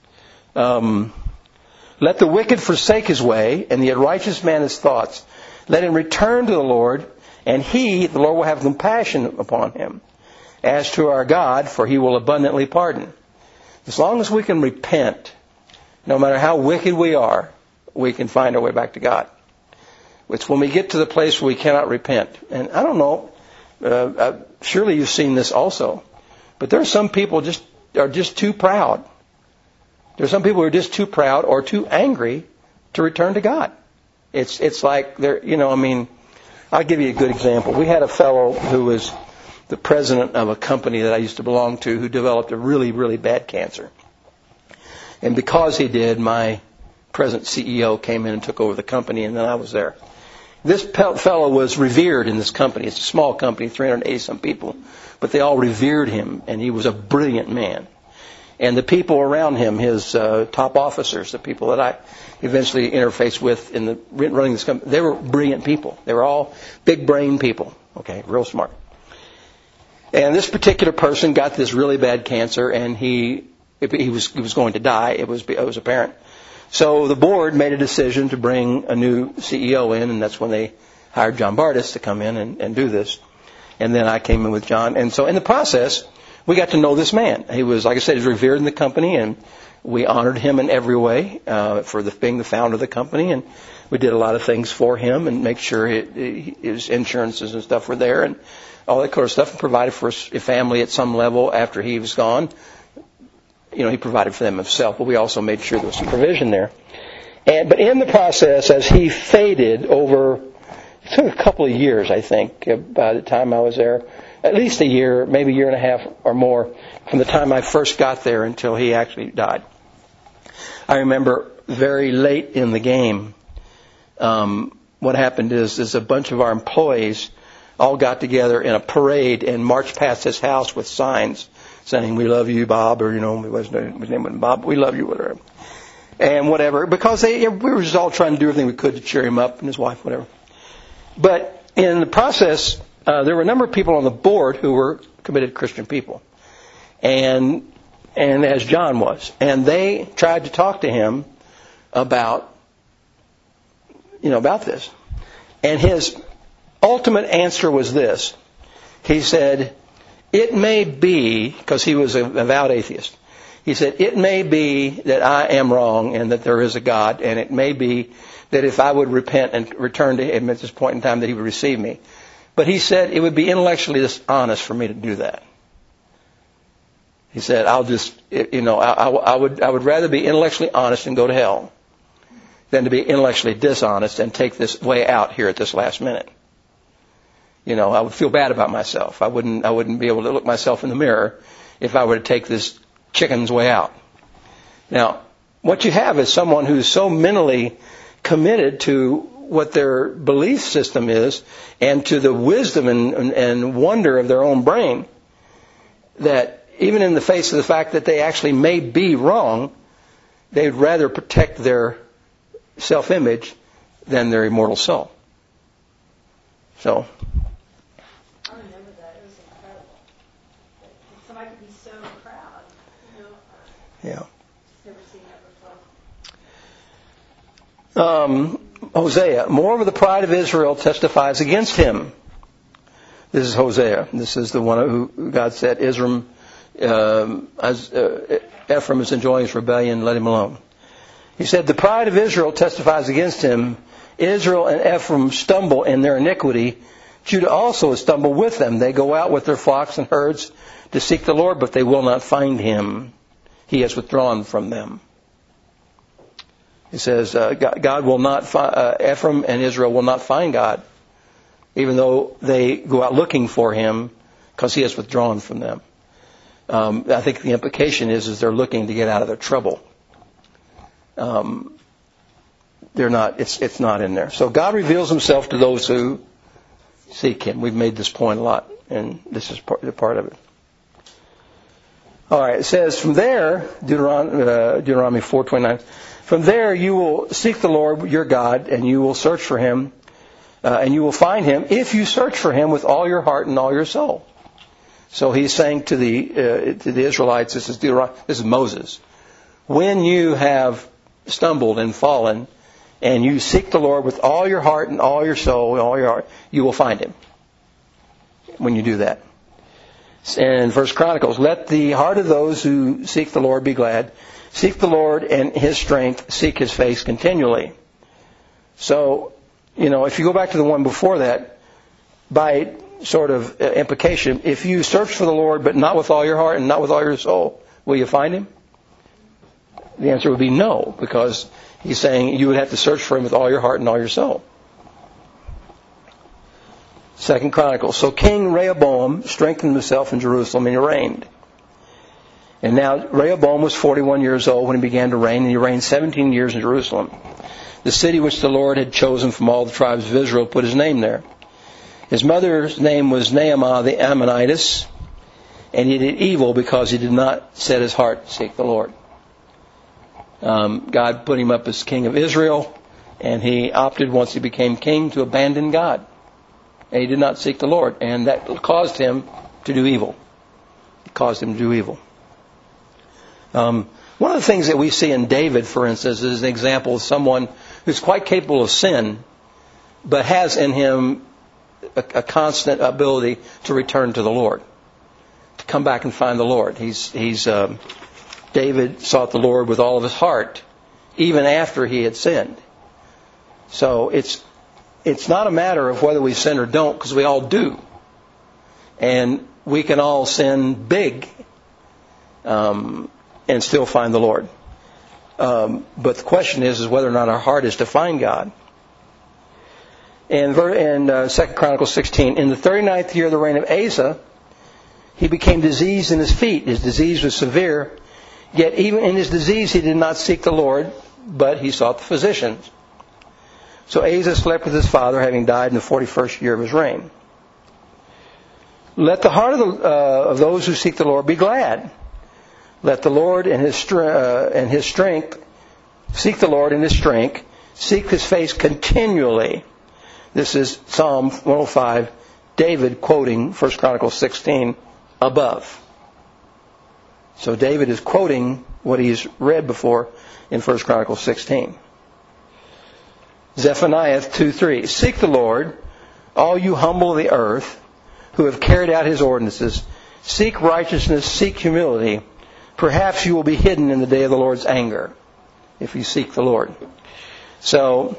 Speaker 1: Let the wicked forsake his way, and the unrighteous man his thoughts. Let him return to the Lord, and He, the Lord, will have compassion upon him. As to our God, for He will abundantly pardon. As long as we can repent, no matter how wicked we are, we can find our way back to God. It's when we get to the place where we cannot repent. And I don't know, surely you've seen this also, but there are some people are just too proud. There are some people who are just too proud or too angry to return to God. It's like they're, I'll give you a good example. We had a fellow who was the president of a company that I used to belong to who developed a really, really bad cancer. And because he did, my present CEO came in and took over the company, and then I was there. This fellow was revered in this company. It's a small company, 380-some people, but they all revered him, and he was a brilliant man. And the people around him, his top officers, the people that I eventually interfaced with in running this company, they were brilliant people. They were all big brain people, okay, real smart. And this particular person got this really bad cancer, and he was going to die. It was apparent. So the board made a decision to bring a new CEO in, and that's when they hired John Bardis to come in and do this. And then I came in with John. And so in the process, we got to know this man. He was, like I said, he was revered in the company, and we honored him in every way for being the founder of the company. And we did a lot of things for him and make sure his insurances and stuff were there and all that kind of stuff, and provided for his family at some level after he was gone. He provided for them himself, but we also made sure there was some provision there. But in the process, as he faded over, it took a couple of years, I think, by the time I was there, at least a year, maybe a year and a half or more, from the time I first got there until he actually died. I remember very late in the game, what happened is a bunch of our employees all got together in a parade and marched past his house with signs saying, "We love you, Bob," or, his name wasn't Bob, "We love you," whatever. And whatever, because we were just all trying to do everything we could to cheer him up and his wife, whatever. But in the process, there were a number of people on the board who were committed Christian people. And as John was. And they tried to talk to him about this. And his ultimate answer was this. He said, it may be, because he was an avowed atheist, he said, it may be that I am wrong and that there is a God, and it may be that if I would repent and return to Him at this point in time that He would receive me. But he said it would be intellectually dishonest for me to do that. He said, I would rather be intellectually honest and go to hell than to be intellectually dishonest and take this way out here at this last minute. I would feel bad about myself. I wouldn't be able to look myself in the mirror if I were to take this chicken's way out. Now, what you have is someone who's so mentally committed to what their belief system is and to the wisdom and wonder of their own brain that even in the face of the fact that they actually may be wrong, they'd rather protect their self-image than their immortal soul. So,
Speaker 4: I remember that. It was incredible. Somebody could be so proud, you know.
Speaker 1: yeah.
Speaker 4: Just never seen that before.
Speaker 1: Hosea, moreover, the pride of Israel testifies against him. This is Hosea. This is the one who God said, Ephraim is enjoying his rebellion, let him alone. He said, the pride of Israel testifies against him. Israel and Ephraim stumble in their iniquity. Judah also has stumbled with them. They go out with their flocks and herds to seek the Lord, but they will not find him. He has withdrawn from them. He says, God will not Ephraim and Israel will not find God, even though they go out looking for him, because he has withdrawn from them. I think the implication is they're looking to get out of their trouble. They're not. It's not in there. So God reveals himself to those who seek him. We've made this point a lot, and this is part of it. All right. It says from there, Deuteronomy 4:29. From there you will seek the Lord your God, and you will search for him, and you will find him if you search for him with all your heart and all your soul. So he's saying to the Israelites, this is Moses, when you have stumbled and fallen, and you seek the Lord with all your heart and all your soul and all your heart, you will find him when you do that. And 1 Chronicles, let the heart of those who seek the Lord be glad. Seek the Lord and his strength. Seek his face continually. So, if you go back to the one before that, by sort of implication, if you search for the Lord but not with all your heart and not with all your soul, will you find him? The answer would be no, because he's saying you would have to search for him with all your heart and all your soul. 2 Chronicles. So King Rehoboam strengthened himself in Jerusalem and he reigned. And now Rehoboam was 41 years old when he began to reign, and he reigned 17 years in Jerusalem. The city which the Lord had chosen from all the tribes of Israel put his name there. His mother's name was Naamah the Ammonitess, and he did evil because he did not set his heart to seek the Lord. God put him up as king of Israel, and he opted, once he became king, to abandon God. And he did not seek the Lord, and that caused him to do evil. It caused him to do evil. One of the things that we see in David, for instance, is an example of someone who's quite capable of sin, but has in him a constant ability to return to the Lord, to come back and find the Lord. David sought the Lord with all of his heart, even after he had sinned. So it's not a matter of whether we sin or don't, because we all do. And we can all sin big and still find the Lord. But the question is whether or not our heart is to find God. And 2 Chronicles 16, in the 39th year of the reign of Asa, he became diseased in his feet. His disease was severe. Yet even in his disease he did not seek the Lord, but he sought the physicians. So Asa slept with his father, having died in the 41st year of his reign. Let the heart of those who seek the Lord be glad. Let the Lord and his strength seek the Lord in his strength. Seek his face continually. This is Psalm 105, David quoting 1 Chronicles 16 above. So David is quoting what he's read before in 1 Chronicles 16. Zephaniah 2:3. Seek the Lord, all you humble of the earth, who have carried out his ordinances. Seek righteousness, seek humility. Perhaps you will be hidden in the day of the Lord's anger, if you seek the Lord. So,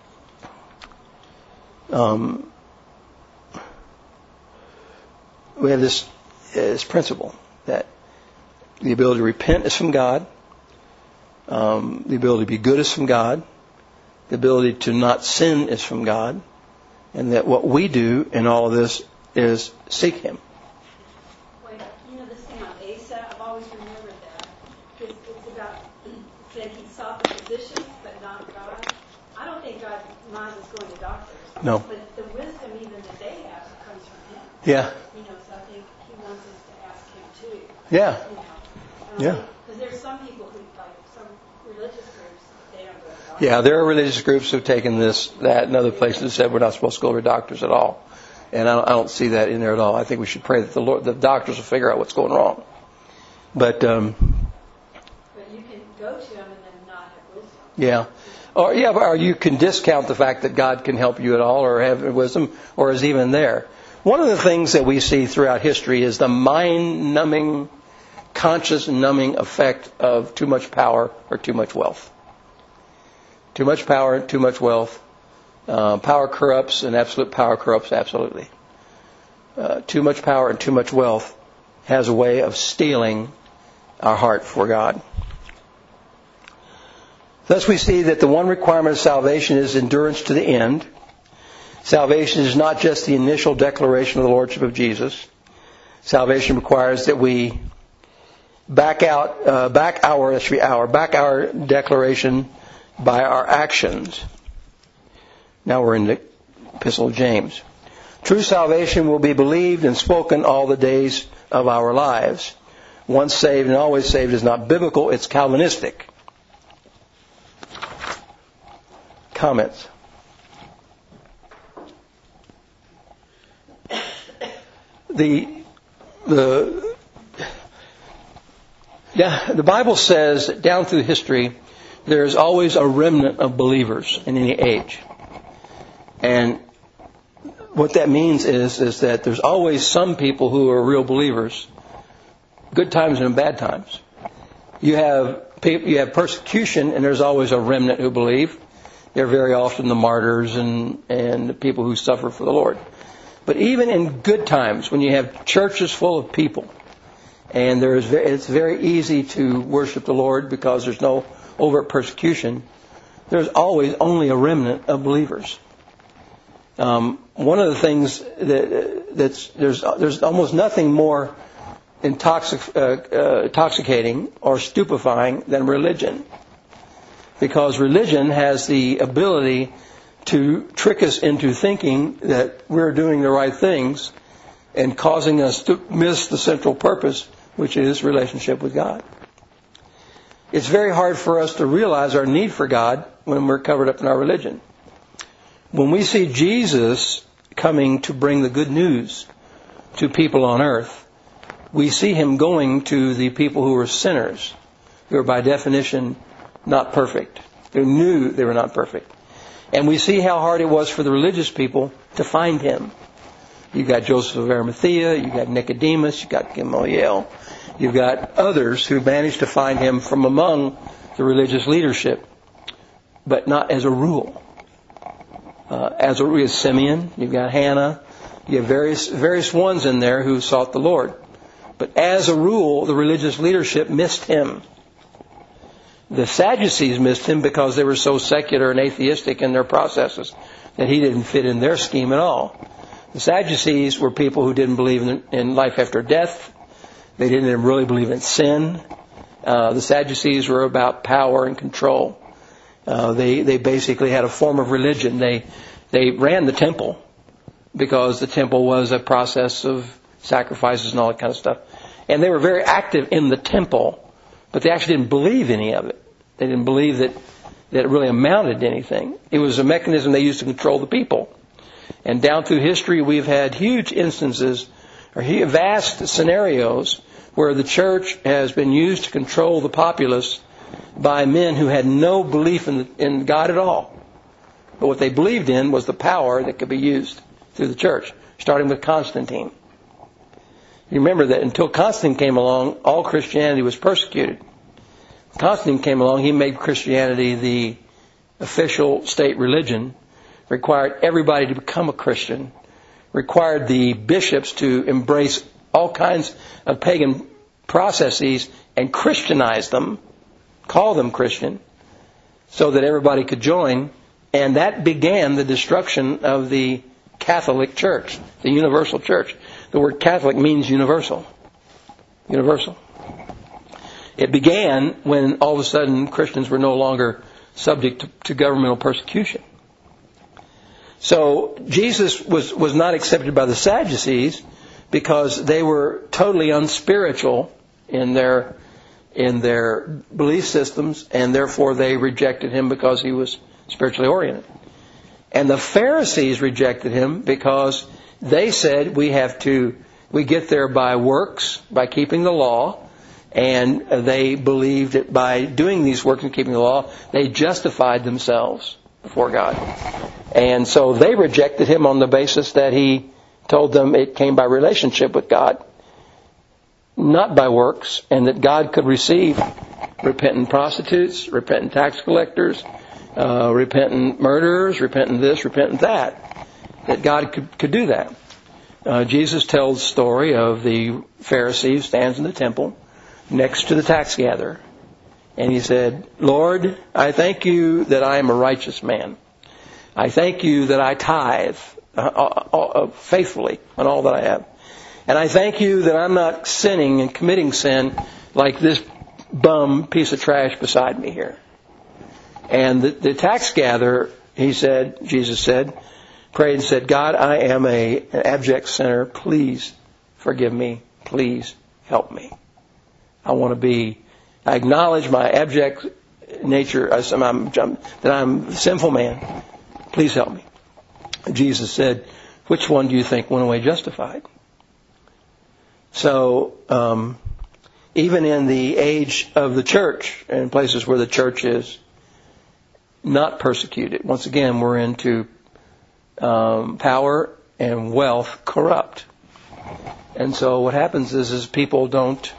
Speaker 1: we have this principle that the ability to repent is from God. The ability to be good is from God. The ability to not sin is from God. And that what we do in all of this is seek him.
Speaker 4: Wait, this thing on Asa, I've always remembered that. It's about, it said he sought the physicians, but not God. I don't think God minds us going to doctors.
Speaker 1: No.
Speaker 4: But the wisdom even that they have comes from him.
Speaker 1: Yeah.
Speaker 4: So I think he wants us to ask him too.
Speaker 1: Yeah.
Speaker 4: You know?
Speaker 1: Yeah.
Speaker 4: Because there's some people who, like some religious groups, they don't go to doctors.
Speaker 1: Yeah, there are religious groups who've taken this, that, and other places and said we're not supposed to go to doctors at all. And I don't see that in there at all. I think we should pray that the doctors will figure out what's going wrong. But
Speaker 4: you can go to them and then not have wisdom.
Speaker 1: yeah. Or you can discount the fact that God can help you at all or have wisdom or is even there. One of the things that we see throughout history is the mind-numbing, conscious-numbing effect of too much power or too much wealth. Too much power, too much wealth. Power corrupts, and absolute power corrupts absolutely. Too much power and too much wealth has a way of stealing our heart for God. Thus we see that the one requirement of salvation is endurance to the end. Salvation is not just the initial declaration of the Lordship of Jesus. Salvation requires that we back our declaration by our actions. Now we're in the Epistle of James. True salvation will be believed and spoken all the days of our lives. Once saved and always saved is not biblical, it's Calvinistic. Comments? The Bible says that down through history, there's always a remnant of believers in any age. And what that means is that there's always some people who are real believers, good times and bad times. You have persecution, and there's always a remnant who believe. They're very often the martyrs and the people who suffer for the Lord. But even in good times, when you have churches full of people, and it's very easy to worship the Lord because there's no overt persecution, there's always only a remnant of believers. One of the things there's almost nothing more intoxicating or stupefying than religion. Because religion has the ability to trick us into thinking that we're doing the right things and causing us to miss the central purpose, which is relationship with God. It's very hard for us to realize our need for God when we're covered up in our religion. When we see Jesus coming to bring the good news to people on earth, we see Him going to the people who are sinners, who are by definition not perfect. They knew they were not perfect. And we see how hard it was for the religious people to find Him. You've got Joseph of Arimathea, you've got Nicodemus, you've got Gamaliel, you've got others who managed to find Him from among the religious leadership, but not as a rule. As a rule, Simeon, you've got Hannah, you have various ones in there who sought the Lord. But as a rule, the religious leadership missed Him. The Sadducees missed Him because they were so secular and atheistic in their processes that He didn't fit in their scheme at all. The Sadducees were people who didn't believe in life after death. They didn't really believe in sin. The Sadducees were about power and control. They basically had a form of religion. They ran the temple because the temple was a process of sacrifices and all that kind of stuff. And they were very active in the temple, but they actually didn't believe any of it. They didn't believe that it really amounted to anything. It was a mechanism they used to control the people. And down through history, we've had huge instances, or vast scenarios, where the church has been used to control the populace by men who had no belief in God at all. But what they believed in was the power that could be used through the church, starting with Constantine. You remember that until Constantine came along, all Christianity was persecuted. Constantine came along, he made Christianity the official state religion, required everybody to become a Christian, required the bishops to embrace all kinds of pagan processes and Christianize them, call them Christian, so that everybody could join. And that began the destruction of the Catholic Church, the universal church. The word Catholic means universal. Universal. It began when all of a sudden Christians were no longer subject to governmental persecution. So Jesus was not accepted by the Sadducees because they were totally unspiritual in their belief systems, and therefore they rejected him because he was spiritually oriented. And the Pharisees rejected him because they said we get there by works, by keeping the law, and they believed that by doing these works and keeping the law, they justified themselves before God. And so they rejected him on the basis that he told them it came by relationship with God, not by works, and that God could receive repentant prostitutes, repentant tax collectors, repentant murderers, repentant this, repentant that God could do that. Jesus tells the story of the Pharisee who stands in the temple next to the tax gatherer. And he said, Lord, I thank you that I am a righteous man. I thank you that I tithe faithfully on all that I have. And I thank you that I'm not sinning and committing sin like this bum piece of trash beside me here. And the tax gatherer, Jesus said, prayed and said, God, I am an abject sinner. Please forgive me. Please help me. I acknowledge my abject nature, that I'm a sinful man. Please help me. Jesus said, which one do you think went away justified? So, even in the age of the church, and places where the church is not persecuted, once again, we're into power and wealth corrupt. And so what happens is people don't,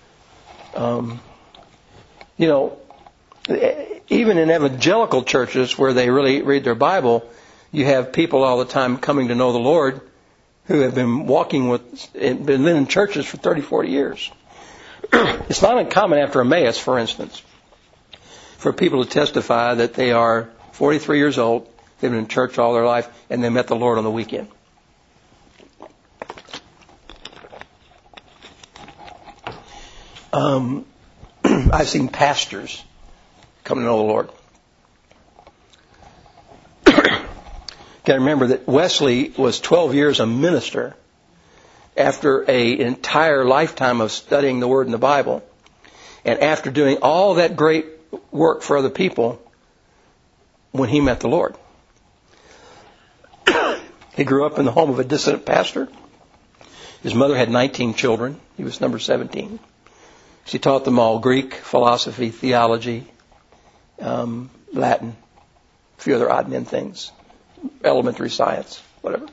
Speaker 1: even in evangelical churches where they really read their Bible, you have people all the time coming to know the Lord who have been been in churches for 30, 40 years. It's not uncommon after Emmaus, for instance, for people to testify that they are 43 years old, they've been in church all their life, and they met the Lord on the weekend. I've seen pastors come to know the Lord. Got to remember that Wesley was 12 years a minister after an entire lifetime of studying the Word in the Bible. And after doing all that great work for other people, when he met the Lord. He grew up in the home of a dissident pastor. His mother had 19 children. He was number 17. She taught them all Greek, philosophy, theology, Latin, a few other odd men things, elementary science, whatever.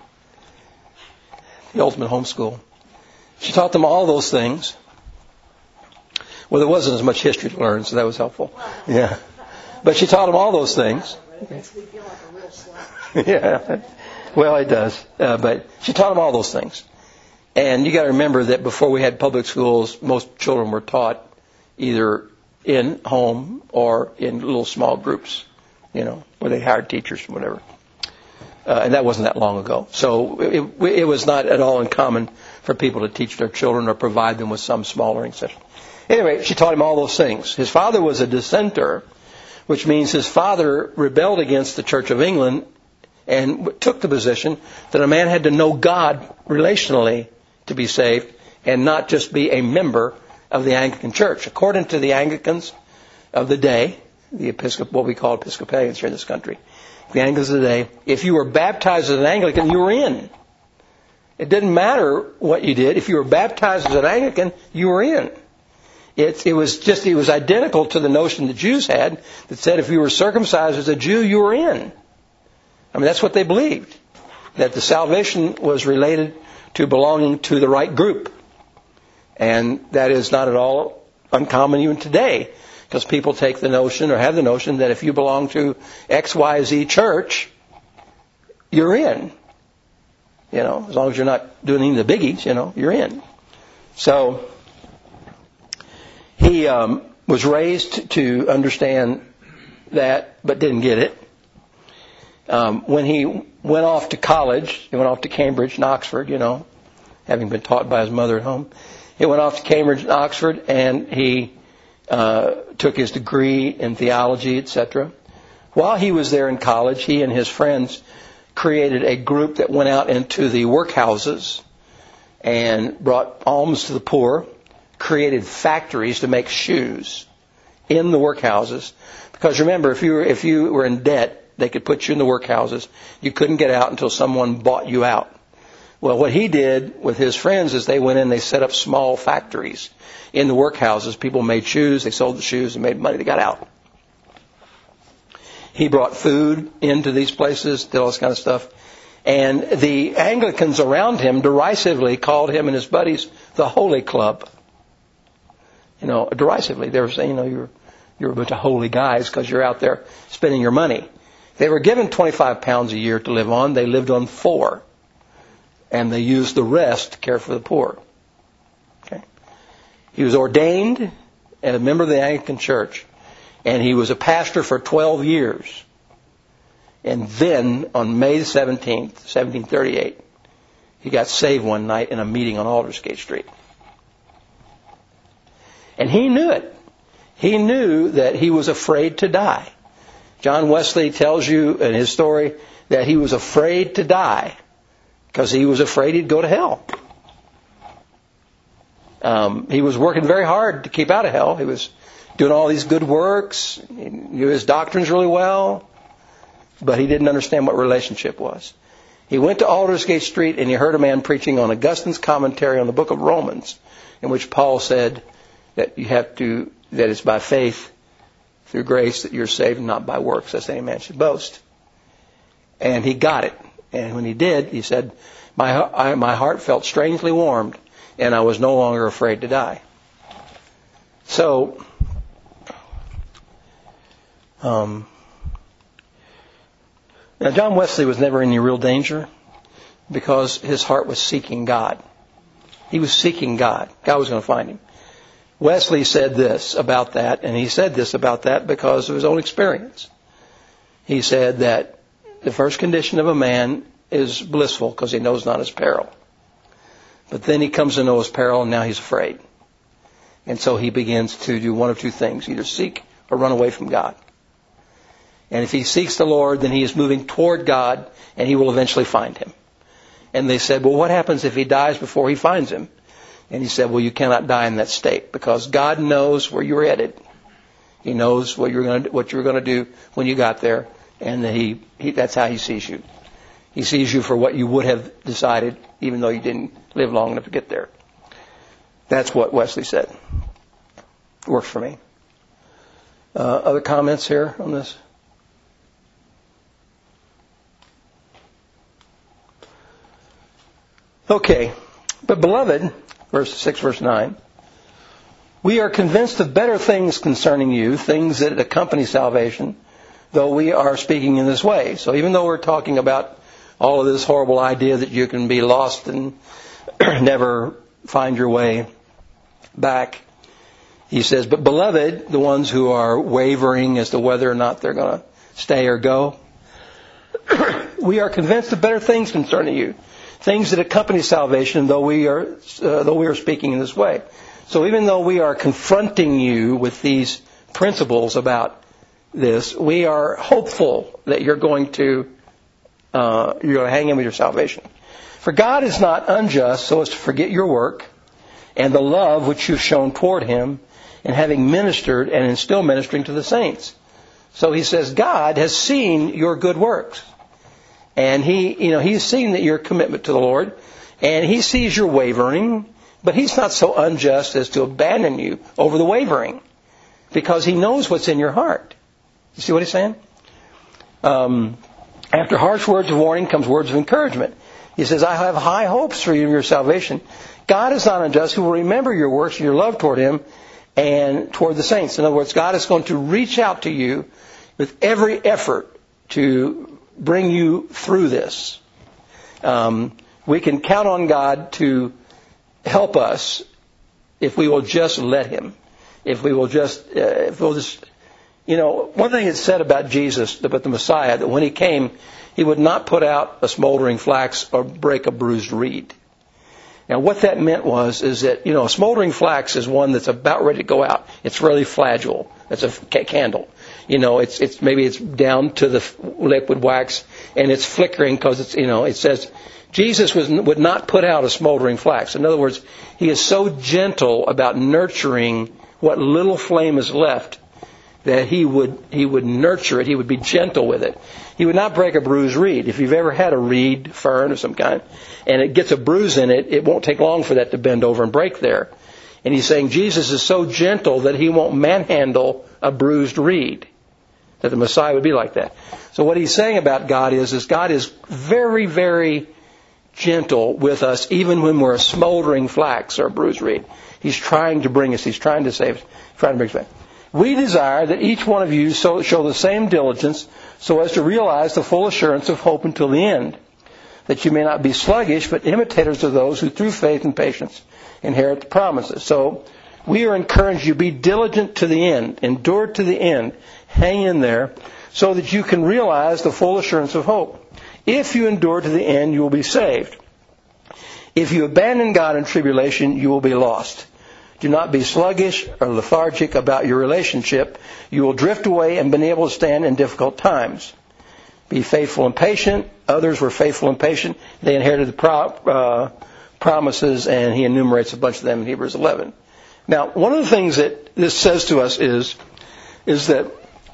Speaker 1: The ultimate homeschool. She taught them all those things. Well, there wasn't as much history to learn, so that was helpful. Yeah. But she taught them all those things.
Speaker 2: It makes me feel like a real slut.
Speaker 1: Yeah. Well, it does. But she taught them all those things. And you got to remember that before we had public schools, most children were taught either in home or in little small groups, where they hired teachers or whatever. And that wasn't that long ago. So it was not at all uncommon for people to teach their children or provide them with some small learning session. Anyway, she taught him all those things. His father was a dissenter, which means his father rebelled against the Church of England and took the position that a man had to know God relationally to be saved and not just be a member of the Anglican Church. According to the Anglicans of the day, what we call Episcopalians here in this country, the Anglicans of the day, if you were baptized as an Anglican, you were in. It didn't matter what you did. If you were baptized as an Anglican, you were in. It was identical to the notion the Jews had that said if you were circumcised as a Jew, you were in. I mean, that's what they believed. That the salvation was related to belonging to the right group. And that is not at all uncommon even today. Because people take the notion or have the notion that if you belong to XYZ church, you're in. As long as you're not doing any of the biggies, you're in. So he was raised to understand that, but didn't get it. When he went off to college, he went off to Cambridge and Oxford, having been taught by his mother at home. He went off to Cambridge and Oxford, and he took his degree in theology, etc. While he was there in college, he and his friends created a group that went out into the workhouses and brought alms to the poor, created factories to make shoes in the workhouses. Because remember, if you were in debt, they could put you in the workhouses. You couldn't get out until someone bought you out. Well, what he did with his friends is they went in, they set up small factories in the workhouses. People made shoes, they sold the shoes and made money, they got out. He brought food into these places, did all this kind of stuff. And the Anglicans around him derisively called him and his buddies the Holy Club. Derisively. They were saying, you're a bunch of holy guys because you're out there spending your money. They were given 25 pounds a year to live on. They lived on 4. And they used the rest to care for the poor. Okay. He was ordained and a member of the Anglican Church. And he was a pastor for 12 years. And then, on May 17th, 1738, he got saved one night in a meeting on Aldersgate Street. And he knew it. He knew that he was afraid to die. John Wesley tells you in his story that he was afraid to die because he was afraid he'd go to hell. He was working very hard to keep out of hell. He was doing all these good works. He knew his doctrines really well. But he didn't understand what relationship was. He went to Aldersgate Street and he heard a man preaching on Augustine's commentary on the book of Romans, in which Paul said that that it's by faith through grace that you're saved, not by works, lest any man should boast. And he got it. And when he did, he said, my heart felt strangely warmed, and I was no longer afraid to die. So, now John Wesley was never in any real danger because his heart was seeking God. He was seeking God. God was going to find him. Wesley said this about that, and he said this about that because of his own experience. He said that the first condition of a man is blissful because he knows not his peril. But then he comes to know his peril, and now he's afraid. And so he begins to do one of two things, either seek or run away from God. And if he seeks the Lord, then he is moving toward God, and he will eventually find him. And they said, well, what happens if he dies before he finds him? And he said, well, you cannot die in that state because God knows where you're headed. He knows what you're going to do when you got there, and that's how he sees you. He sees you for what you would have decided, even though you didn't live long enough to get there. That's what Wesley said. Works for me. Other comments here on this? Okay. But beloved, verse 6, verse 9, we are convinced of better things concerning you, things that accompany salvation, though we are speaking in this way. So even though we're talking about all of this horrible idea that you can be lost and never find your way back, he says, but beloved, the ones who are wavering as to whether or not they're going to stay or go, we are convinced of better things concerning you, things that accompany salvation, though we are speaking in this way. So even though we are confronting you with these principles about this, we are hopeful that you're going to hang in with your salvation. For God is not unjust so as to forget your work and the love which you've shown toward Him, and having ministered and is still ministering to the saints. So He says God has seen your good works. And He's seen that your commitment to the Lord, and He sees your wavering, but He's not so unjust as to abandon you over the wavering, because He knows what's in your heart. You see what He's saying? After harsh words of warning comes words of encouragement. He says, I have high hopes for you in your salvation. God is not unjust, who will remember your works and your love toward Him and toward the saints. In other words, God is going to reach out to you with every effort to bring you through this. We can count on God to help us if we will just let Him. If we'll just, one thing is said about Jesus, about the Messiah, that when He came, He would not put out a smoldering flax or break a bruised reed. Now, what that meant is that, a smoldering flax is one that's about ready to go out. It's really fragile. It's a candle. maybe it's down to the liquid wax and it's flickering because it says Jesus would not put out a smoldering flax. In other words, he is so gentle about nurturing what little flame is left that he would nurture it. He would be gentle with it. He would not break a bruised reed. If you've ever had a reed, fern of some kind, and it gets a bruise in it, it won't take long for that to bend over and break there. And he's saying Jesus is so gentle that he won't manhandle a bruised reed. That the Messiah would be like that. So what he's saying about God is God is very, very gentle with us, even when we're a smoldering flax or a bruised reed. He's trying to bring us. He's trying to save us. Trying to bring us back. We desire that each one of you show the same diligence so as to realize the full assurance of hope until the end, that you may not be sluggish, but imitators of those who through faith and patience inherit the promises. So we are encouraged you be diligent to the end, endure to the end, hang in there, so that you can realize the full assurance of hope. If you endure to the end, you will be saved. If you abandon God in tribulation, you will be lost. Do not be sluggish or lethargic about your relationship. You will drift away and be able to stand in difficult times. Be faithful and patient. Others were faithful and patient. They inherited the promises, and he enumerates a bunch of them in Hebrews 11. Now, one of the things that this says to us is that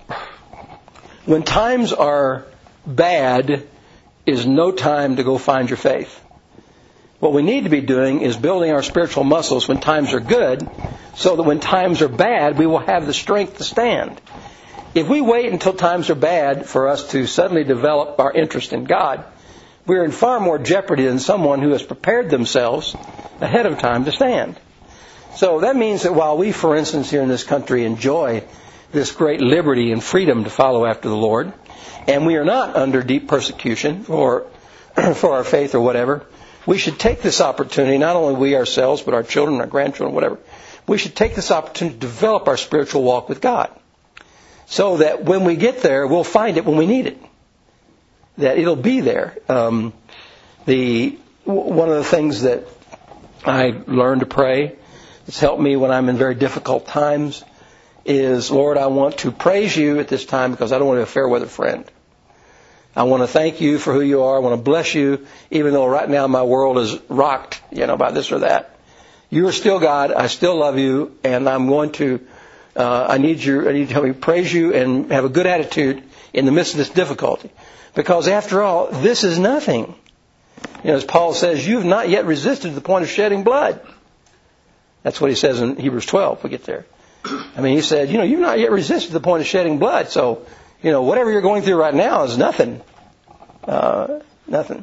Speaker 1: when times are bad is no time to go find your faith. What we need to be doing is building our spiritual muscles when times are good, so that when times are bad, we will have the strength to stand. If we wait until times are bad for us to suddenly develop our interest in God, we're in far more jeopardy than someone who has prepared themselves ahead of time to stand. So that means that while we, for instance, here in this country enjoy this great liberty and freedom to follow after the Lord, and we are not under deep persecution for our faith or whatever, we should take this opportunity, not only we ourselves, but our children, our grandchildren, whatever. We should take this opportunity to develop our spiritual walk with God, so that when we get there, we'll find it when we need it. That it'll be there. One of the things that I learned to pray, that's helped me when I'm in very difficult times, is, Lord, I want to praise you at this time because I don't want to be a fair weather friend. I want to thank you for who you are. I want to bless you, even though right now my world is rocked, by this or that. You are still God. I still love you, and I'm going to. I need to help me praise you and have a good attitude in the midst of this difficulty, because after all, this is nothing. As Paul says, you have not yet resisted to the point of shedding blood. That's what he says in Hebrews 12. We get there. He said, you've not yet resisted to the point of shedding blood. So, whatever you're going through right now is nothing. Nothing.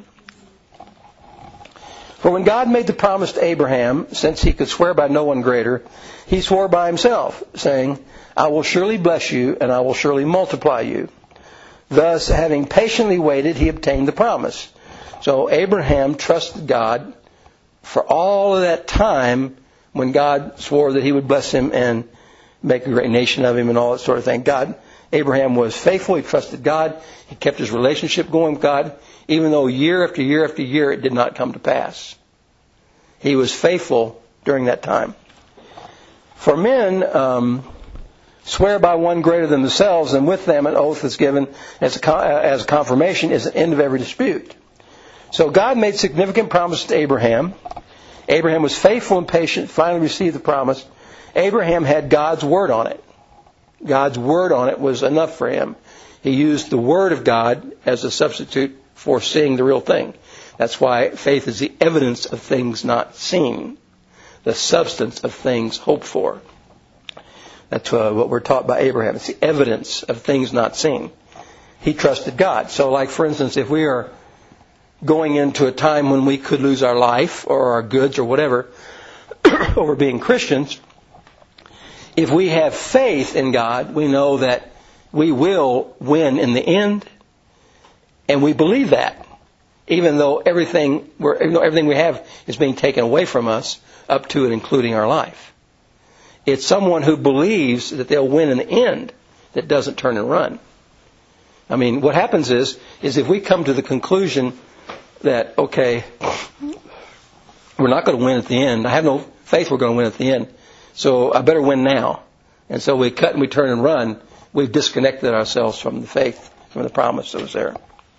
Speaker 1: For when God made the promise to Abraham, since he could swear by no one greater, he swore by himself, saying, I will surely bless you, and I will surely multiply you. Thus, having patiently waited, he obtained the promise. So Abraham trusted God for all of that time when God swore that he would bless him and make a great nation of him and all that sort of thing. Abraham was faithful. He trusted God. He kept his relationship going with God, even though year after year after year it did not come to pass. He was faithful during that time. For men swear by one greater than themselves, and with them an oath is given as a confirmation, is the end of every dispute. So God made significant promises to Abraham. Abraham was faithful and patient, finally received the promise. Abraham had God's word on it. God's word on it was enough for him. He used the word of God as a substitute for seeing the real thing. That's why faith is the evidence of things not seen, the substance of things hoped for. That's what we're taught by Abraham. It's the evidence of things not seen. He trusted God. So, like, for instance, if we are going into a time when we could lose our life or our goods or whatever over being Christians, if we have faith in God, we know that we will win in the end, and we believe that, even though everything we have is being taken away from us, up to and including our life. It's someone who believes that they'll win in the end that doesn't turn and run. What happens is if we come to the conclusion that, okay, we're not going to win at the end. I have no faith we're going to win at the end. So I better win now. And so we cut and we turn and run. we've disconnected ourselves from the faith, from the promise that was there.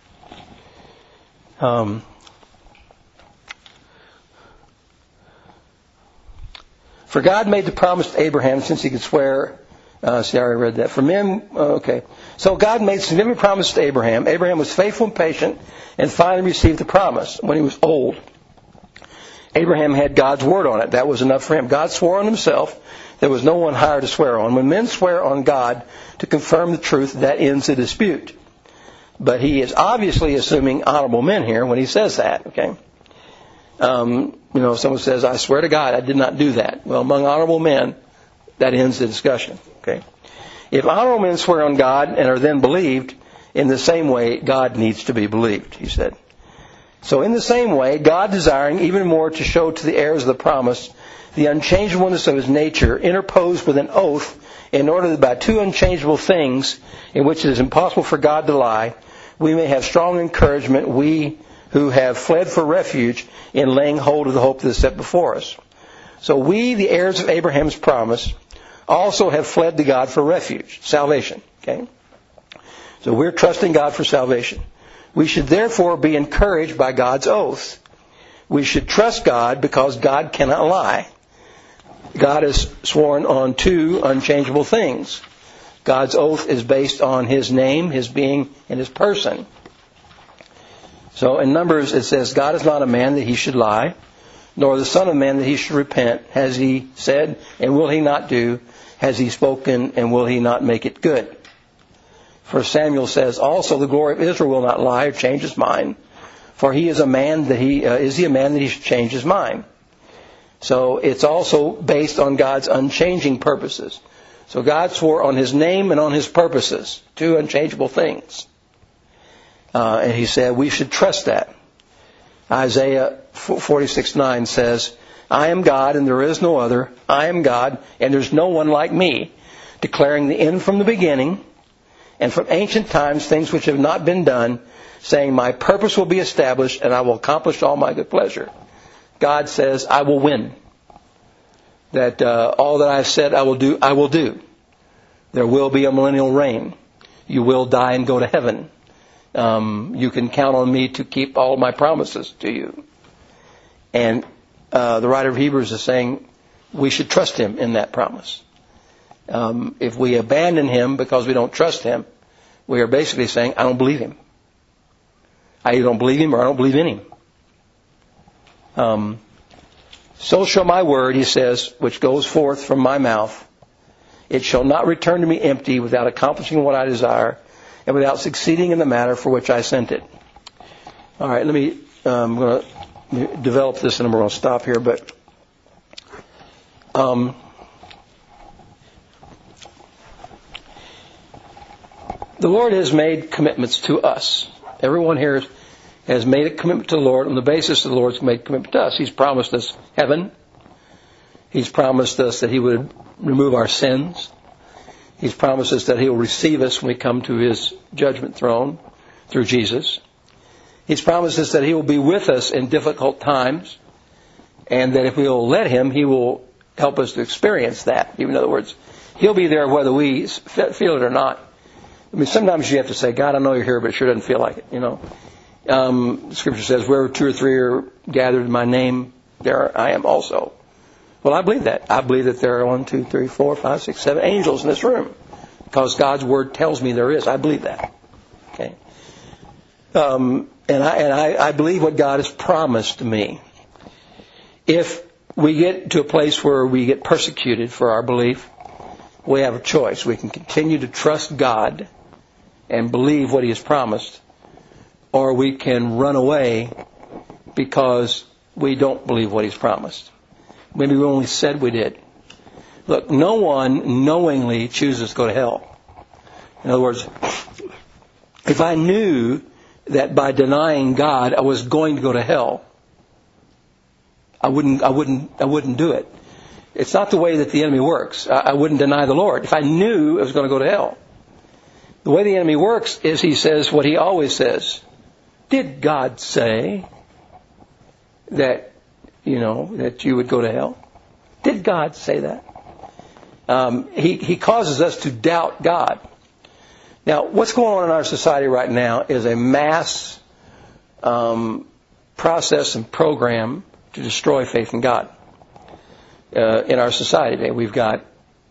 Speaker 1: For God made the promise to Abraham since he could swear. See, I already read that. For men, okay. So God made significant promise to Abraham. Abraham was faithful and patient and finally received the promise when he was old. Abraham had God's word on it. That was enough for him. God swore on himself. There was no one higher to swear on. When men swear on God to confirm the truth, that ends the dispute. But he is obviously assuming honorable men here when he says that, okay? Someone says, I swear to God, I did not do that. Well, among honorable men, that ends the discussion, okay? If honorable men swear on God and are then believed, in the same way, God needs to be believed, he said. So in the same way, God desiring even more to show to the heirs of the promise the unchangeableness of his nature, interposed with an oath in order that by two unchangeable things in which it is impossible for God to lie, we may have strong encouragement, we who have fled for refuge in laying hold of the hope that is set before us. So we, the heirs of Abraham's promise, also have fled to God for refuge, salvation. Okay? So we're trusting God for salvation. We should therefore be encouraged by God's oath. We should trust God because God cannot lie. God has sworn on two unchangeable things. God's oath is based on his name, his being, and his person. So in Numbers it says, God is not a man that he should lie, nor the Son of Man that he should repent. Has he said, and will he not do? Has he spoken, and will he not make it good? For Samuel says, also the glory of Israel will not lie or change his mind. For he is a man that is he a man that he should change his mind? So it's also based on God's unchanging purposes. So God swore on his name and on his purposes, two unchangeable things. And he said we should trust that. Isaiah 46:9 says, I am God and there is no other. I am God and there's no one like me, declaring the end from the beginning and from ancient times things which have not been done, saying my purpose will be established and I will accomplish all my good pleasure. God says, I will win. That all that I've said I will do, I will do. There will be a millennial reign. You will die and go to heaven. You can count on me to keep all my promises to you. And the writer of Hebrews is saying we should trust him in that promise. If we abandon him because we don't trust him, we are basically saying, I don't believe him. I either don't believe him or I don't believe in him. So shall my word, he says, which goes forth from my mouth. It shall not return to me empty without accomplishing what I desire and without succeeding in the matter for which I sent it. All right, I'm going to develop this and I'm going to stop here. But the Lord has made commitments to us. Everyone here has made a commitment to the Lord on the basis that the Lord's made a commitment to us. He's promised us heaven. He's promised us that he would remove our sins. He's promised us that he will receive us when we come to his judgment throne through Jesus. He's promised us that he will be with us in difficult times and that if we will let him, he will help us to experience that. In other words, he'll be there whether we feel it or not. I mean, sometimes you have to say, God, I know you're here, but it sure doesn't feel like it, you know. Scripture says, wherever two or three are gathered in my name, there I am also. Well, I believe that. I believe that there are 1, 2, 3, 4, 5, 6, 7 angels in this room. Because God's Word tells me there is. I believe that. Okay. And I believe what God has promised to me. If we get to a place where we get persecuted for our belief, we have a choice. We can continue to trust God and believe what he has promised, or we can run away because we don't believe what he's promised. Maybe we only said we did. Look, no one knowingly chooses to go to hell. In other words, if I knew that by denying God I was going to go to hell, I wouldn't do it. It's not the way that the enemy works. I wouldn't deny the Lord if I knew I was going to go to hell. The way the enemy works is he says what he always says. Did God say that, that you would go to hell? Did God say that? He causes us to doubt God. Now, what's going on in our society right now is a mass process and program to destroy faith in God. In our society today, we've got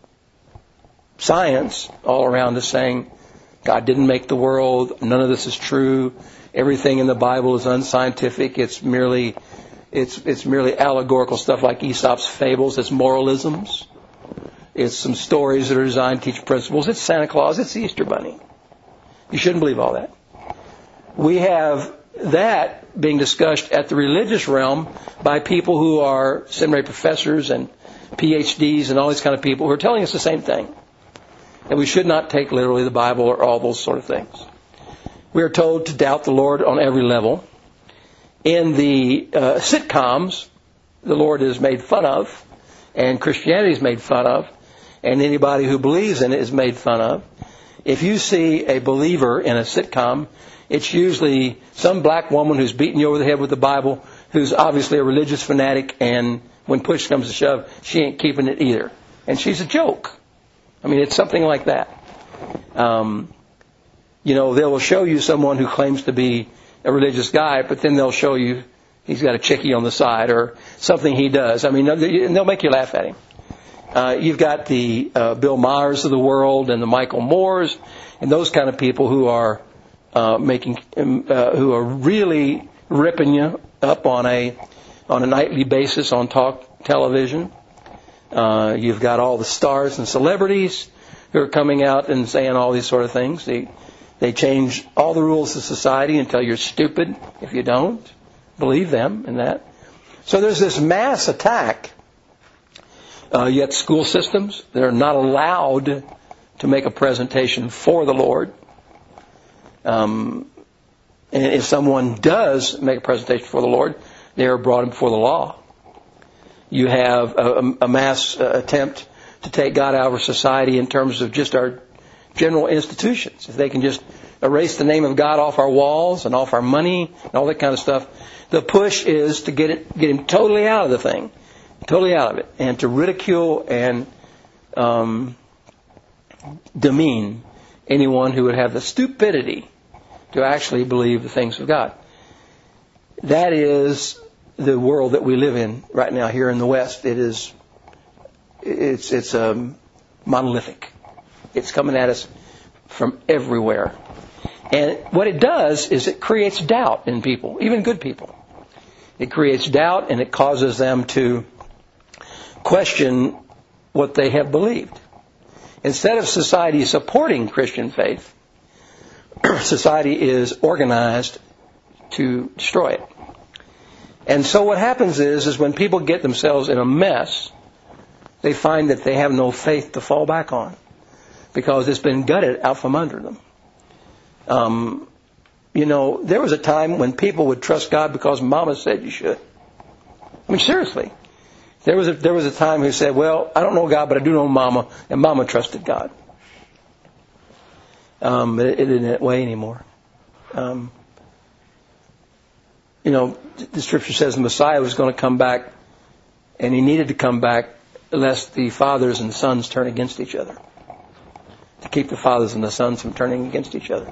Speaker 1: science all around us saying God didn't make the world, none of this is true, everything in the Bible is unscientific, it's merely allegorical stuff like Aesop's fables, it's moralisms, it's some stories that are designed to teach principles, it's Santa Claus, it's the Easter Bunny. You shouldn't believe all that. We have that being discussed at the religious realm by people who are seminary professors and PhDs and all these kind of people who are telling us the same thing. That we should not take literally the Bible or all those sort of things. We are told to doubt the Lord on every level. In the sitcoms, the Lord is made fun of, and Christianity is made fun of, and anybody who believes in it is made fun of. If you see a believer in a sitcom, it's usually some black woman who's beating you over the head with the Bible, who's obviously a religious fanatic, and when push comes to shove, she ain't keeping it either. And she's a joke. I mean, it's something like that. They will show you someone who claims to be a religious guy, but then they'll show you he's got a chickie on the side or something he does. I mean, they'll make you laugh at him. You've got the Bill Mahers of the world and the Michael Moores and those kind of people who are who are really ripping you up on a nightly basis on talk television. You've got all the stars and celebrities who are coming out and saying all these sort of things. They change all the rules of society until you're stupid if you don't believe them in that. So there's this mass attack. Yet school systems, they're not allowed to make a presentation for the Lord. And if someone does make a presentation for the Lord, they are brought before the law. You have a mass attempt to take God out of our society in terms of just our general institutions. If they can just erase the name of God off our walls and off our money and all that kind of stuff, the push is to get him totally out of the thing, totally out of it, and to ridicule and demean anyone who would have the stupidity to actually believe the things of God. That is the world that we live in right now here in the West. It's monolithic. It's coming at us from everywhere. And what it does is it creates doubt in people, even good people. It creates doubt and it causes them to question what they have believed. Instead of society supporting Christian faith, society is organized to destroy it. And so what happens is when people get themselves in a mess, they find that they have no faith to fall back on because it's been gutted out from under them. There was a time when people would trust God because Mama said you should. I mean, seriously. There was a time who said, well, I don't know God, but I do know Mama, and Mama trusted God. It isn't that way anymore. The Scripture says the Messiah was going to come back, and He needed to come back lest the fathers and sons turn against each other. To keep the fathers and the sons from turning against each other.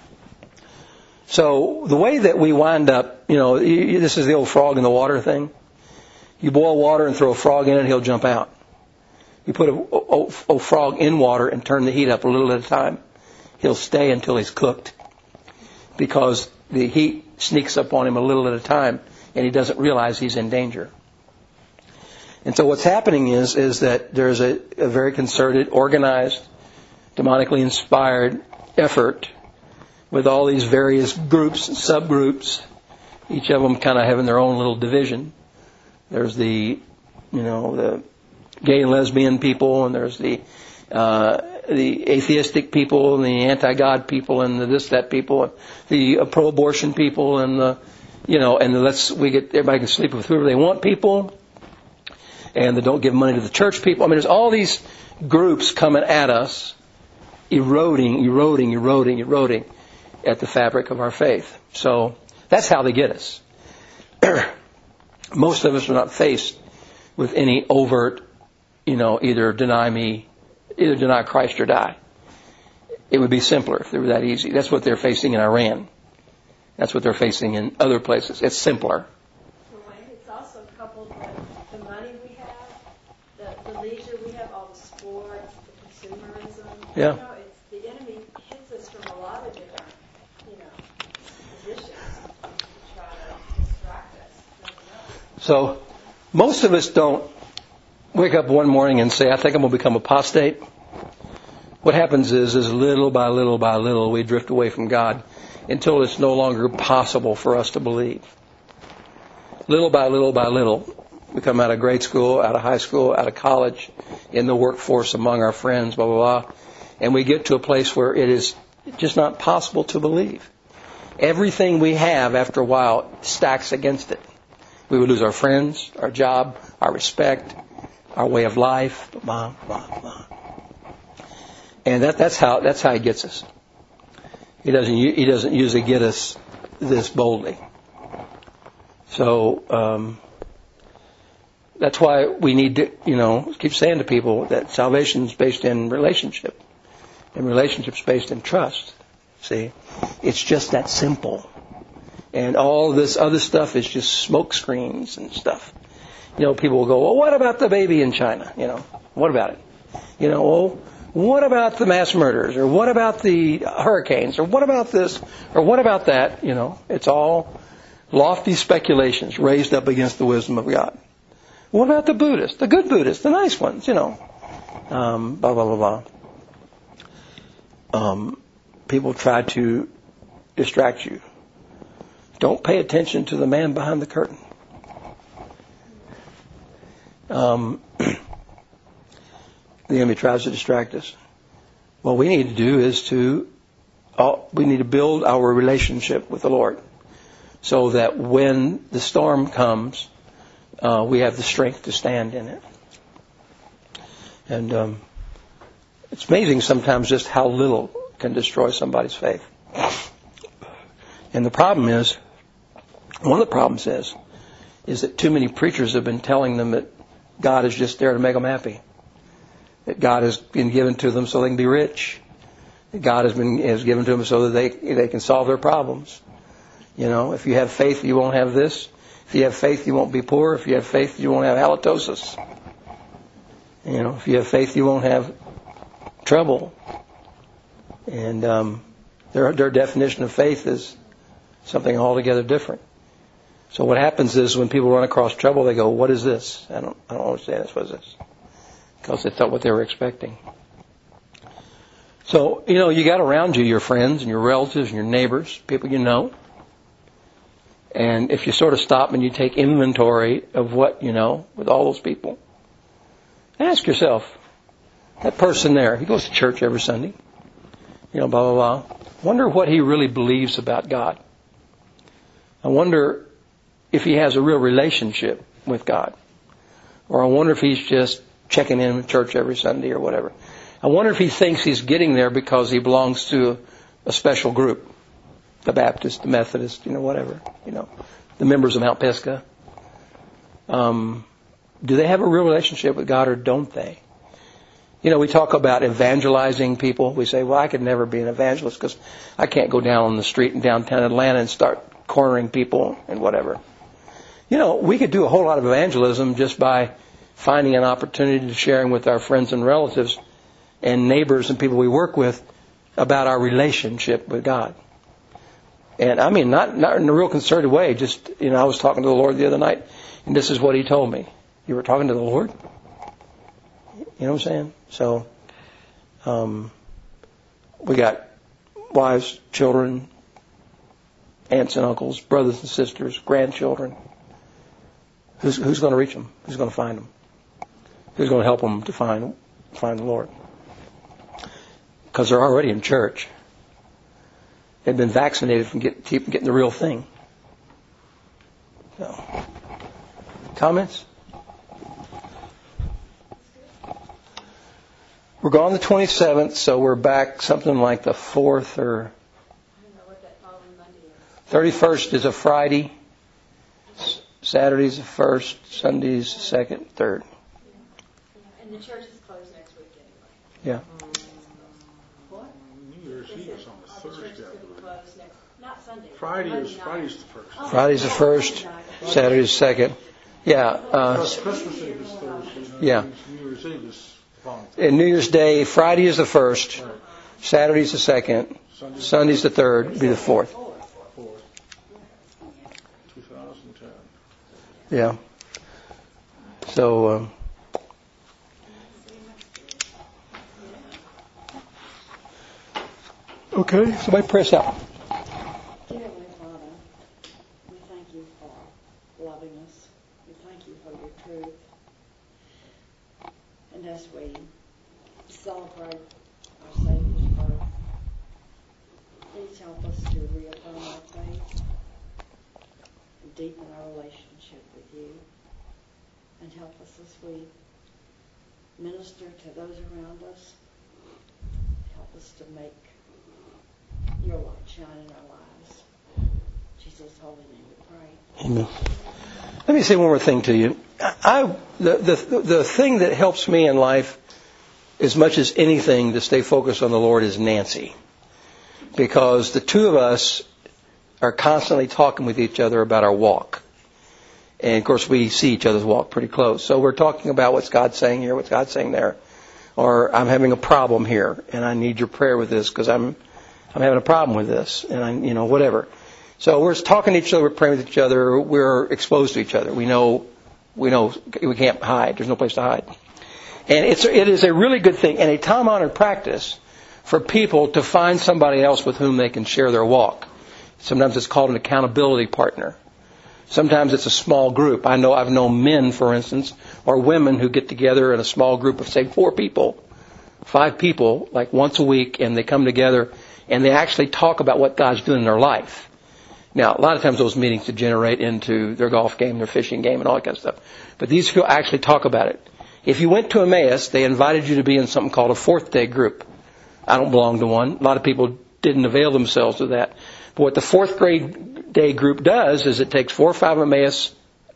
Speaker 1: So the way that we wind up, this is the old frog in the water thing. You boil water and throw a frog in it, he'll jump out. You put a frog in water and turn the heat up a little at a time, he'll stay until he's cooked. Because the heat sneaks up on him a little at a time and he doesn't realize he's in danger. And so what's happening is that there's a very concerted, organized, demonically inspired effort with all these various groups and subgroups, each of them kind of having their own little division. There's the gay and lesbian people, and there's the atheistic people, and the anti-God people, and the this, that people, and the pro-abortion people, and everybody can sleep with whoever they want people, and the don't give money to the church people. I mean, there's all these groups coming at us, eroding at the fabric of our faith. So that's how they get us. Most of us are not faced with any overt, either deny Christ or die. It would be simpler if they were that easy. That's what they're facing in Iran. That's what they're facing in other places. It's simpler.
Speaker 4: Well, Wayne, it's also coupled with the money we have, the leisure we have, all the sports, the consumerism.
Speaker 1: Yeah.
Speaker 4: You know, the enemy hits us from a lot of different, positions to try to distract us.
Speaker 1: So most of us don't wake up one morning and say, I think I'm going to become apostate. What happens is little by little by little, we drift away from God until it's no longer possible for us to believe. Little by little by little, we come out of grade school, out of high school, out of college, in the workforce, among our friends, blah, blah, blah. And we get to a place where it is just not possible to believe. Everything we have, after a while, stacks against it. We would lose our friends, our job, our respect, our way of life, blah, blah, blah. And that's how he gets us. He doesn't usually get us this boldly. So that's why we need to keep saying to people that salvation is based in relationship, and relationships based in trust. See, it's just that simple. And all this other stuff is just smoke screens and stuff. People will go, well, what about the baby in China? What about it? What about the mass murders? Or what about the hurricanes? Or what about this? Or what about that? It's all lofty speculations raised up against the wisdom of God. What about the Buddhists? The good Buddhists, the nice ones, blah, blah, blah, blah. People try to distract you. Don't pay attention to the man behind the curtain. The enemy tries to distract us. What we need to do is we need to build our relationship with the Lord so that when the storm comes, we have the strength to stand in it. And it's amazing sometimes just how little can destroy somebody's faith. And the problem is, one of the problems is that too many preachers have been telling them that God is just there to make them happy. That God has been given to them so they can be rich. That God has given to them so that they can solve their problems. If you have faith, you won't have this. If you have faith, you won't be poor. If you have faith, you won't have halitosis. If you have faith, you won't have trouble. And their definition of faith is something altogether different. So what happens is when people run across trouble, they go, what is this? I don't understand this. What is this? Because it's not what they were expecting. So, you got around you your friends and your relatives and your neighbors, people you know. And if you sort of stop and you take inventory of what you know with all those people, ask yourself, that person there, he goes to church every Sunday, blah, blah, blah. Wonder what he really believes about God. I wonder if he has a real relationship with God. Or I wonder if he's just checking in with church every Sunday or whatever. I wonder if he thinks he's getting there because he belongs to a special group. The Baptist, the Methodist, whatever. The members of Mount Pisgah. Do they have a real relationship with God or don't they? We talk about evangelizing people. We say, well, I could never be an evangelist because I can't go down on the street in downtown Atlanta and start cornering people and whatever. We could do a whole lot of evangelism just by finding an opportunity to sharing with our friends and relatives and neighbors and people we work with about our relationship with God. And I mean, not in a real concerted way. Just, I was talking to the Lord the other night, and this is what He told me. You were talking to the Lord? You know what I'm saying? So, we got wives, children, aunts and uncles, brothers and sisters, grandchildren. Who's going to reach them? Who's going to find them? Who's going to help them to find the Lord? Because they're already in church. They've been vaccinated from getting the real thing. So, comments? We're gone the 27th, so we're back something like the 4th or... I don't know what that following Monday is. 31st is a Friday. Saturday's the 1st. Sunday's the 2nd, 3rd.
Speaker 4: And the church is closed next week anyway.
Speaker 1: Yeah.
Speaker 2: What?
Speaker 4: Sunday.
Speaker 3: Friday's the first.
Speaker 1: Friday's the first, Saturday's the second. Yeah.
Speaker 3: Christmas Eve is Thursday.
Speaker 1: Yeah.
Speaker 3: New Year's Eve is following.
Speaker 1: And New Year's Day, Friday is the first,
Speaker 3: Right.
Speaker 1: Saturday's the second, Sunday's the third, be the fourth.
Speaker 3: 2010.
Speaker 1: Yeah. So, okay, somebody press out.
Speaker 2: Dear Heavenly Father, we thank you for loving us. We thank you for your truth. And as we celebrate our Savior's birth, please help us to reaffirm our faith and deepen our relationship with you. And help us as we minister to those around us. Help us to make your light shine in our lives. In Jesus' holy name we pray.
Speaker 1: Amen. Let me say one more thing to you. The thing that helps me in life as much as anything to stay focused on the Lord is Nancy. Because the two of us are constantly talking with each other about our walk. And of course we see each other's walk pretty close. So we're talking about what's God saying here, what's God saying there. Or I'm having a problem here and I need your prayer with this because I'm having a problem with this and whatever. So we're talking to each other, we're praying with each other, we're exposed to each other. We know we can't hide. There's no place to hide. And it is a really good thing and a time-honored practice for people to find somebody else with whom they can share their walk. Sometimes it's called an accountability partner. Sometimes it's a small group. I've known men, for instance, or women who get together in a small group of, say, 4 people, 5 people, like once a week, and they come together and they actually talk about what God's doing in their life. Now, a lot of times those meetings degenerate into their golf game, their fishing game, and all that kind of stuff. But these people actually talk about it. If you went to Emmaus, they invited you to be in something called a 4th day group. I don't belong to one. A lot of people didn't avail themselves of that. But what the 4th grade day group does is it takes 4 or 5 Emmaus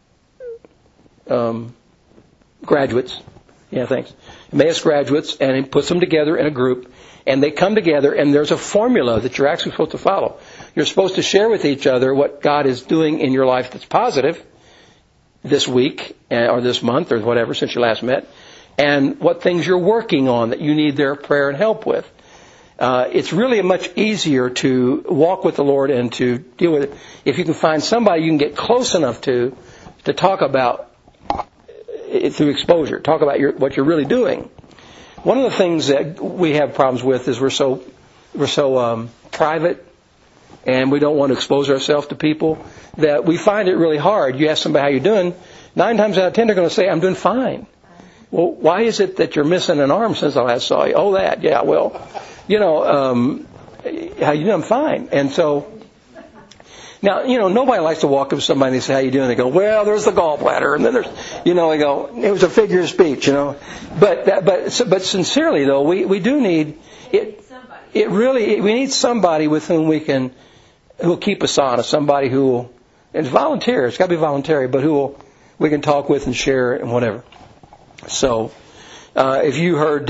Speaker 1: graduates, Emmaus graduates, and it puts them together in a group, and they come together, and there's a formula that you're actually supposed to follow. You're supposed to share with each other what God is doing in your life that's positive this week, or this month, or whatever, since you last met, and what things you're working on that you need their prayer and help with. It's really much easier to walk with the Lord and to deal with it if you can find somebody you can get close enough to talk about it through exposure. Talk about what you're really doing. One of the things that we have problems with is we're so private and we don't want to expose ourselves to people that we find it really hard. You ask somebody how you're doing, 9 times out of 10 they're going to say, I'm doing fine. Well, why is it that you're missing an arm since I last saw you? Oh, that, yeah, well, how you doing? I'm fine. And so, now, nobody likes to walk up to somebody and they say, how you doing? They go, well, there's the gallbladder. And then there's, they go, it was a figure of speech, But sincerely though, we do need, we need somebody with whom who'll keep us honest, somebody who will, it's volunteer, it's got to be voluntary, but we can talk with and share and whatever. So, if you heard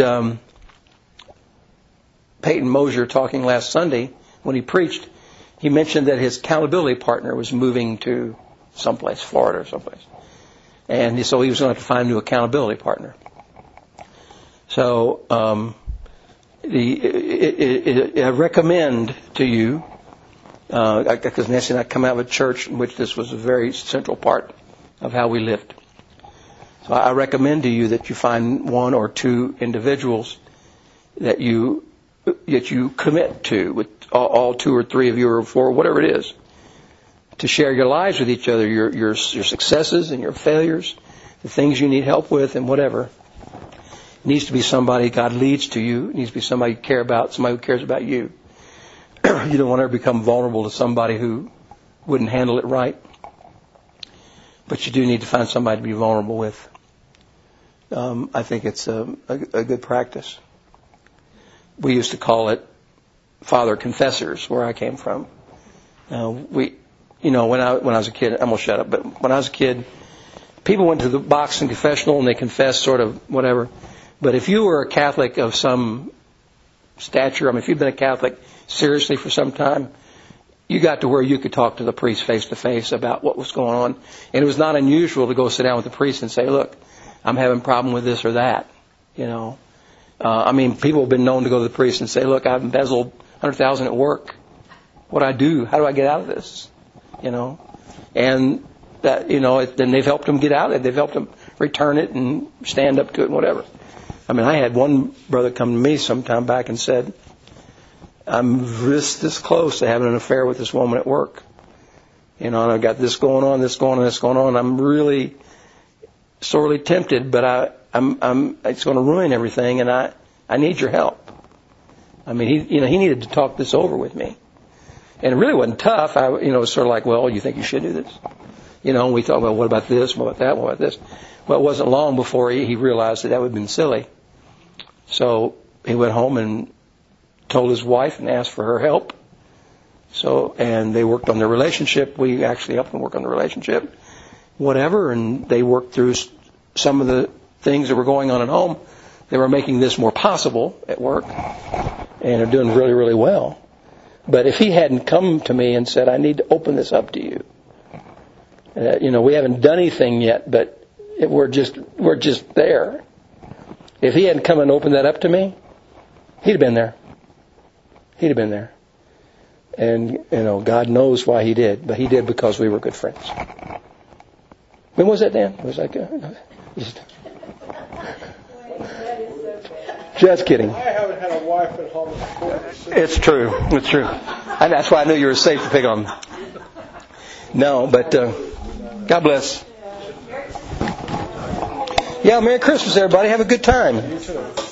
Speaker 1: Peyton Mosier talking last Sunday when he preached, he mentioned that his accountability partner was moving to someplace, Florida or someplace. And so he was going to have to find a new accountability partner. So, I recommend to you, because Nancy and I come out of a church in which this was a very central part of how we lived. So I recommend to you that you find 1 or 2 individuals that you commit to, with all 2 or 3 of you or 4, whatever it is, to share your lives with each other, your successes and your failures, the things you need help with and whatever. It needs to be somebody God leads to you. It needs to be somebody you care about, somebody who cares about you. You don't want to ever become vulnerable to somebody who wouldn't handle it right. But you do need to find somebody to be vulnerable with. I think it's a good practice. We used to call it father confessors, where I came from. When I was a kid, I'm going to shut up, but when I was a kid, people went to the boxing confessional and they confessed sort of whatever. But if you were a Catholic of some stature, if you've been a Catholic seriously for some time, you got to where you could talk to the priest face to face about what was going on. And it was not unusual to go sit down with the priest and say, look, I'm having a problem with this or that. People have been known to go to the priest and say, look, I've embezzled $100,000 at work. What do I do? How do I get out of this? And that, then they've helped them get out of it. They've helped them return it and stand up to it and whatever. I had one brother come to me some time back and said, I'm this close to having an affair with this woman at work. And I've got this going on, this going on, this going on. I'm really sorely tempted, but it's going to ruin everything, and I need your help. He needed to talk this over with me. And it really wasn't tough. It was sort of like, well, you think you should do this? We thought, well, what about this? What about that? What about this? Well, it wasn't long before he realized that would have been silly. So he went home and told his wife and asked for her help. And they worked on their relationship. We actually helped them work on the relationship, whatever. And they worked through some of the things that were going on at home. They were making this more possible at work, and are doing really, really well. But if he hadn't come to me and said, I need to open this up to you, we haven't done anything yet, but we're just there. If he hadn't come and opened that up to me, he'd have been there. He'd have been there. And, God knows why he did, but he did because we were good friends. When was that, Dan? Was that good? Just kidding.
Speaker 3: I haven't had a wife at home.
Speaker 1: It's true. It's true. And that's why I knew you were safe to pick on. No, but God bless. Yeah, Merry Christmas, everybody. Have a good time.
Speaker 3: You too.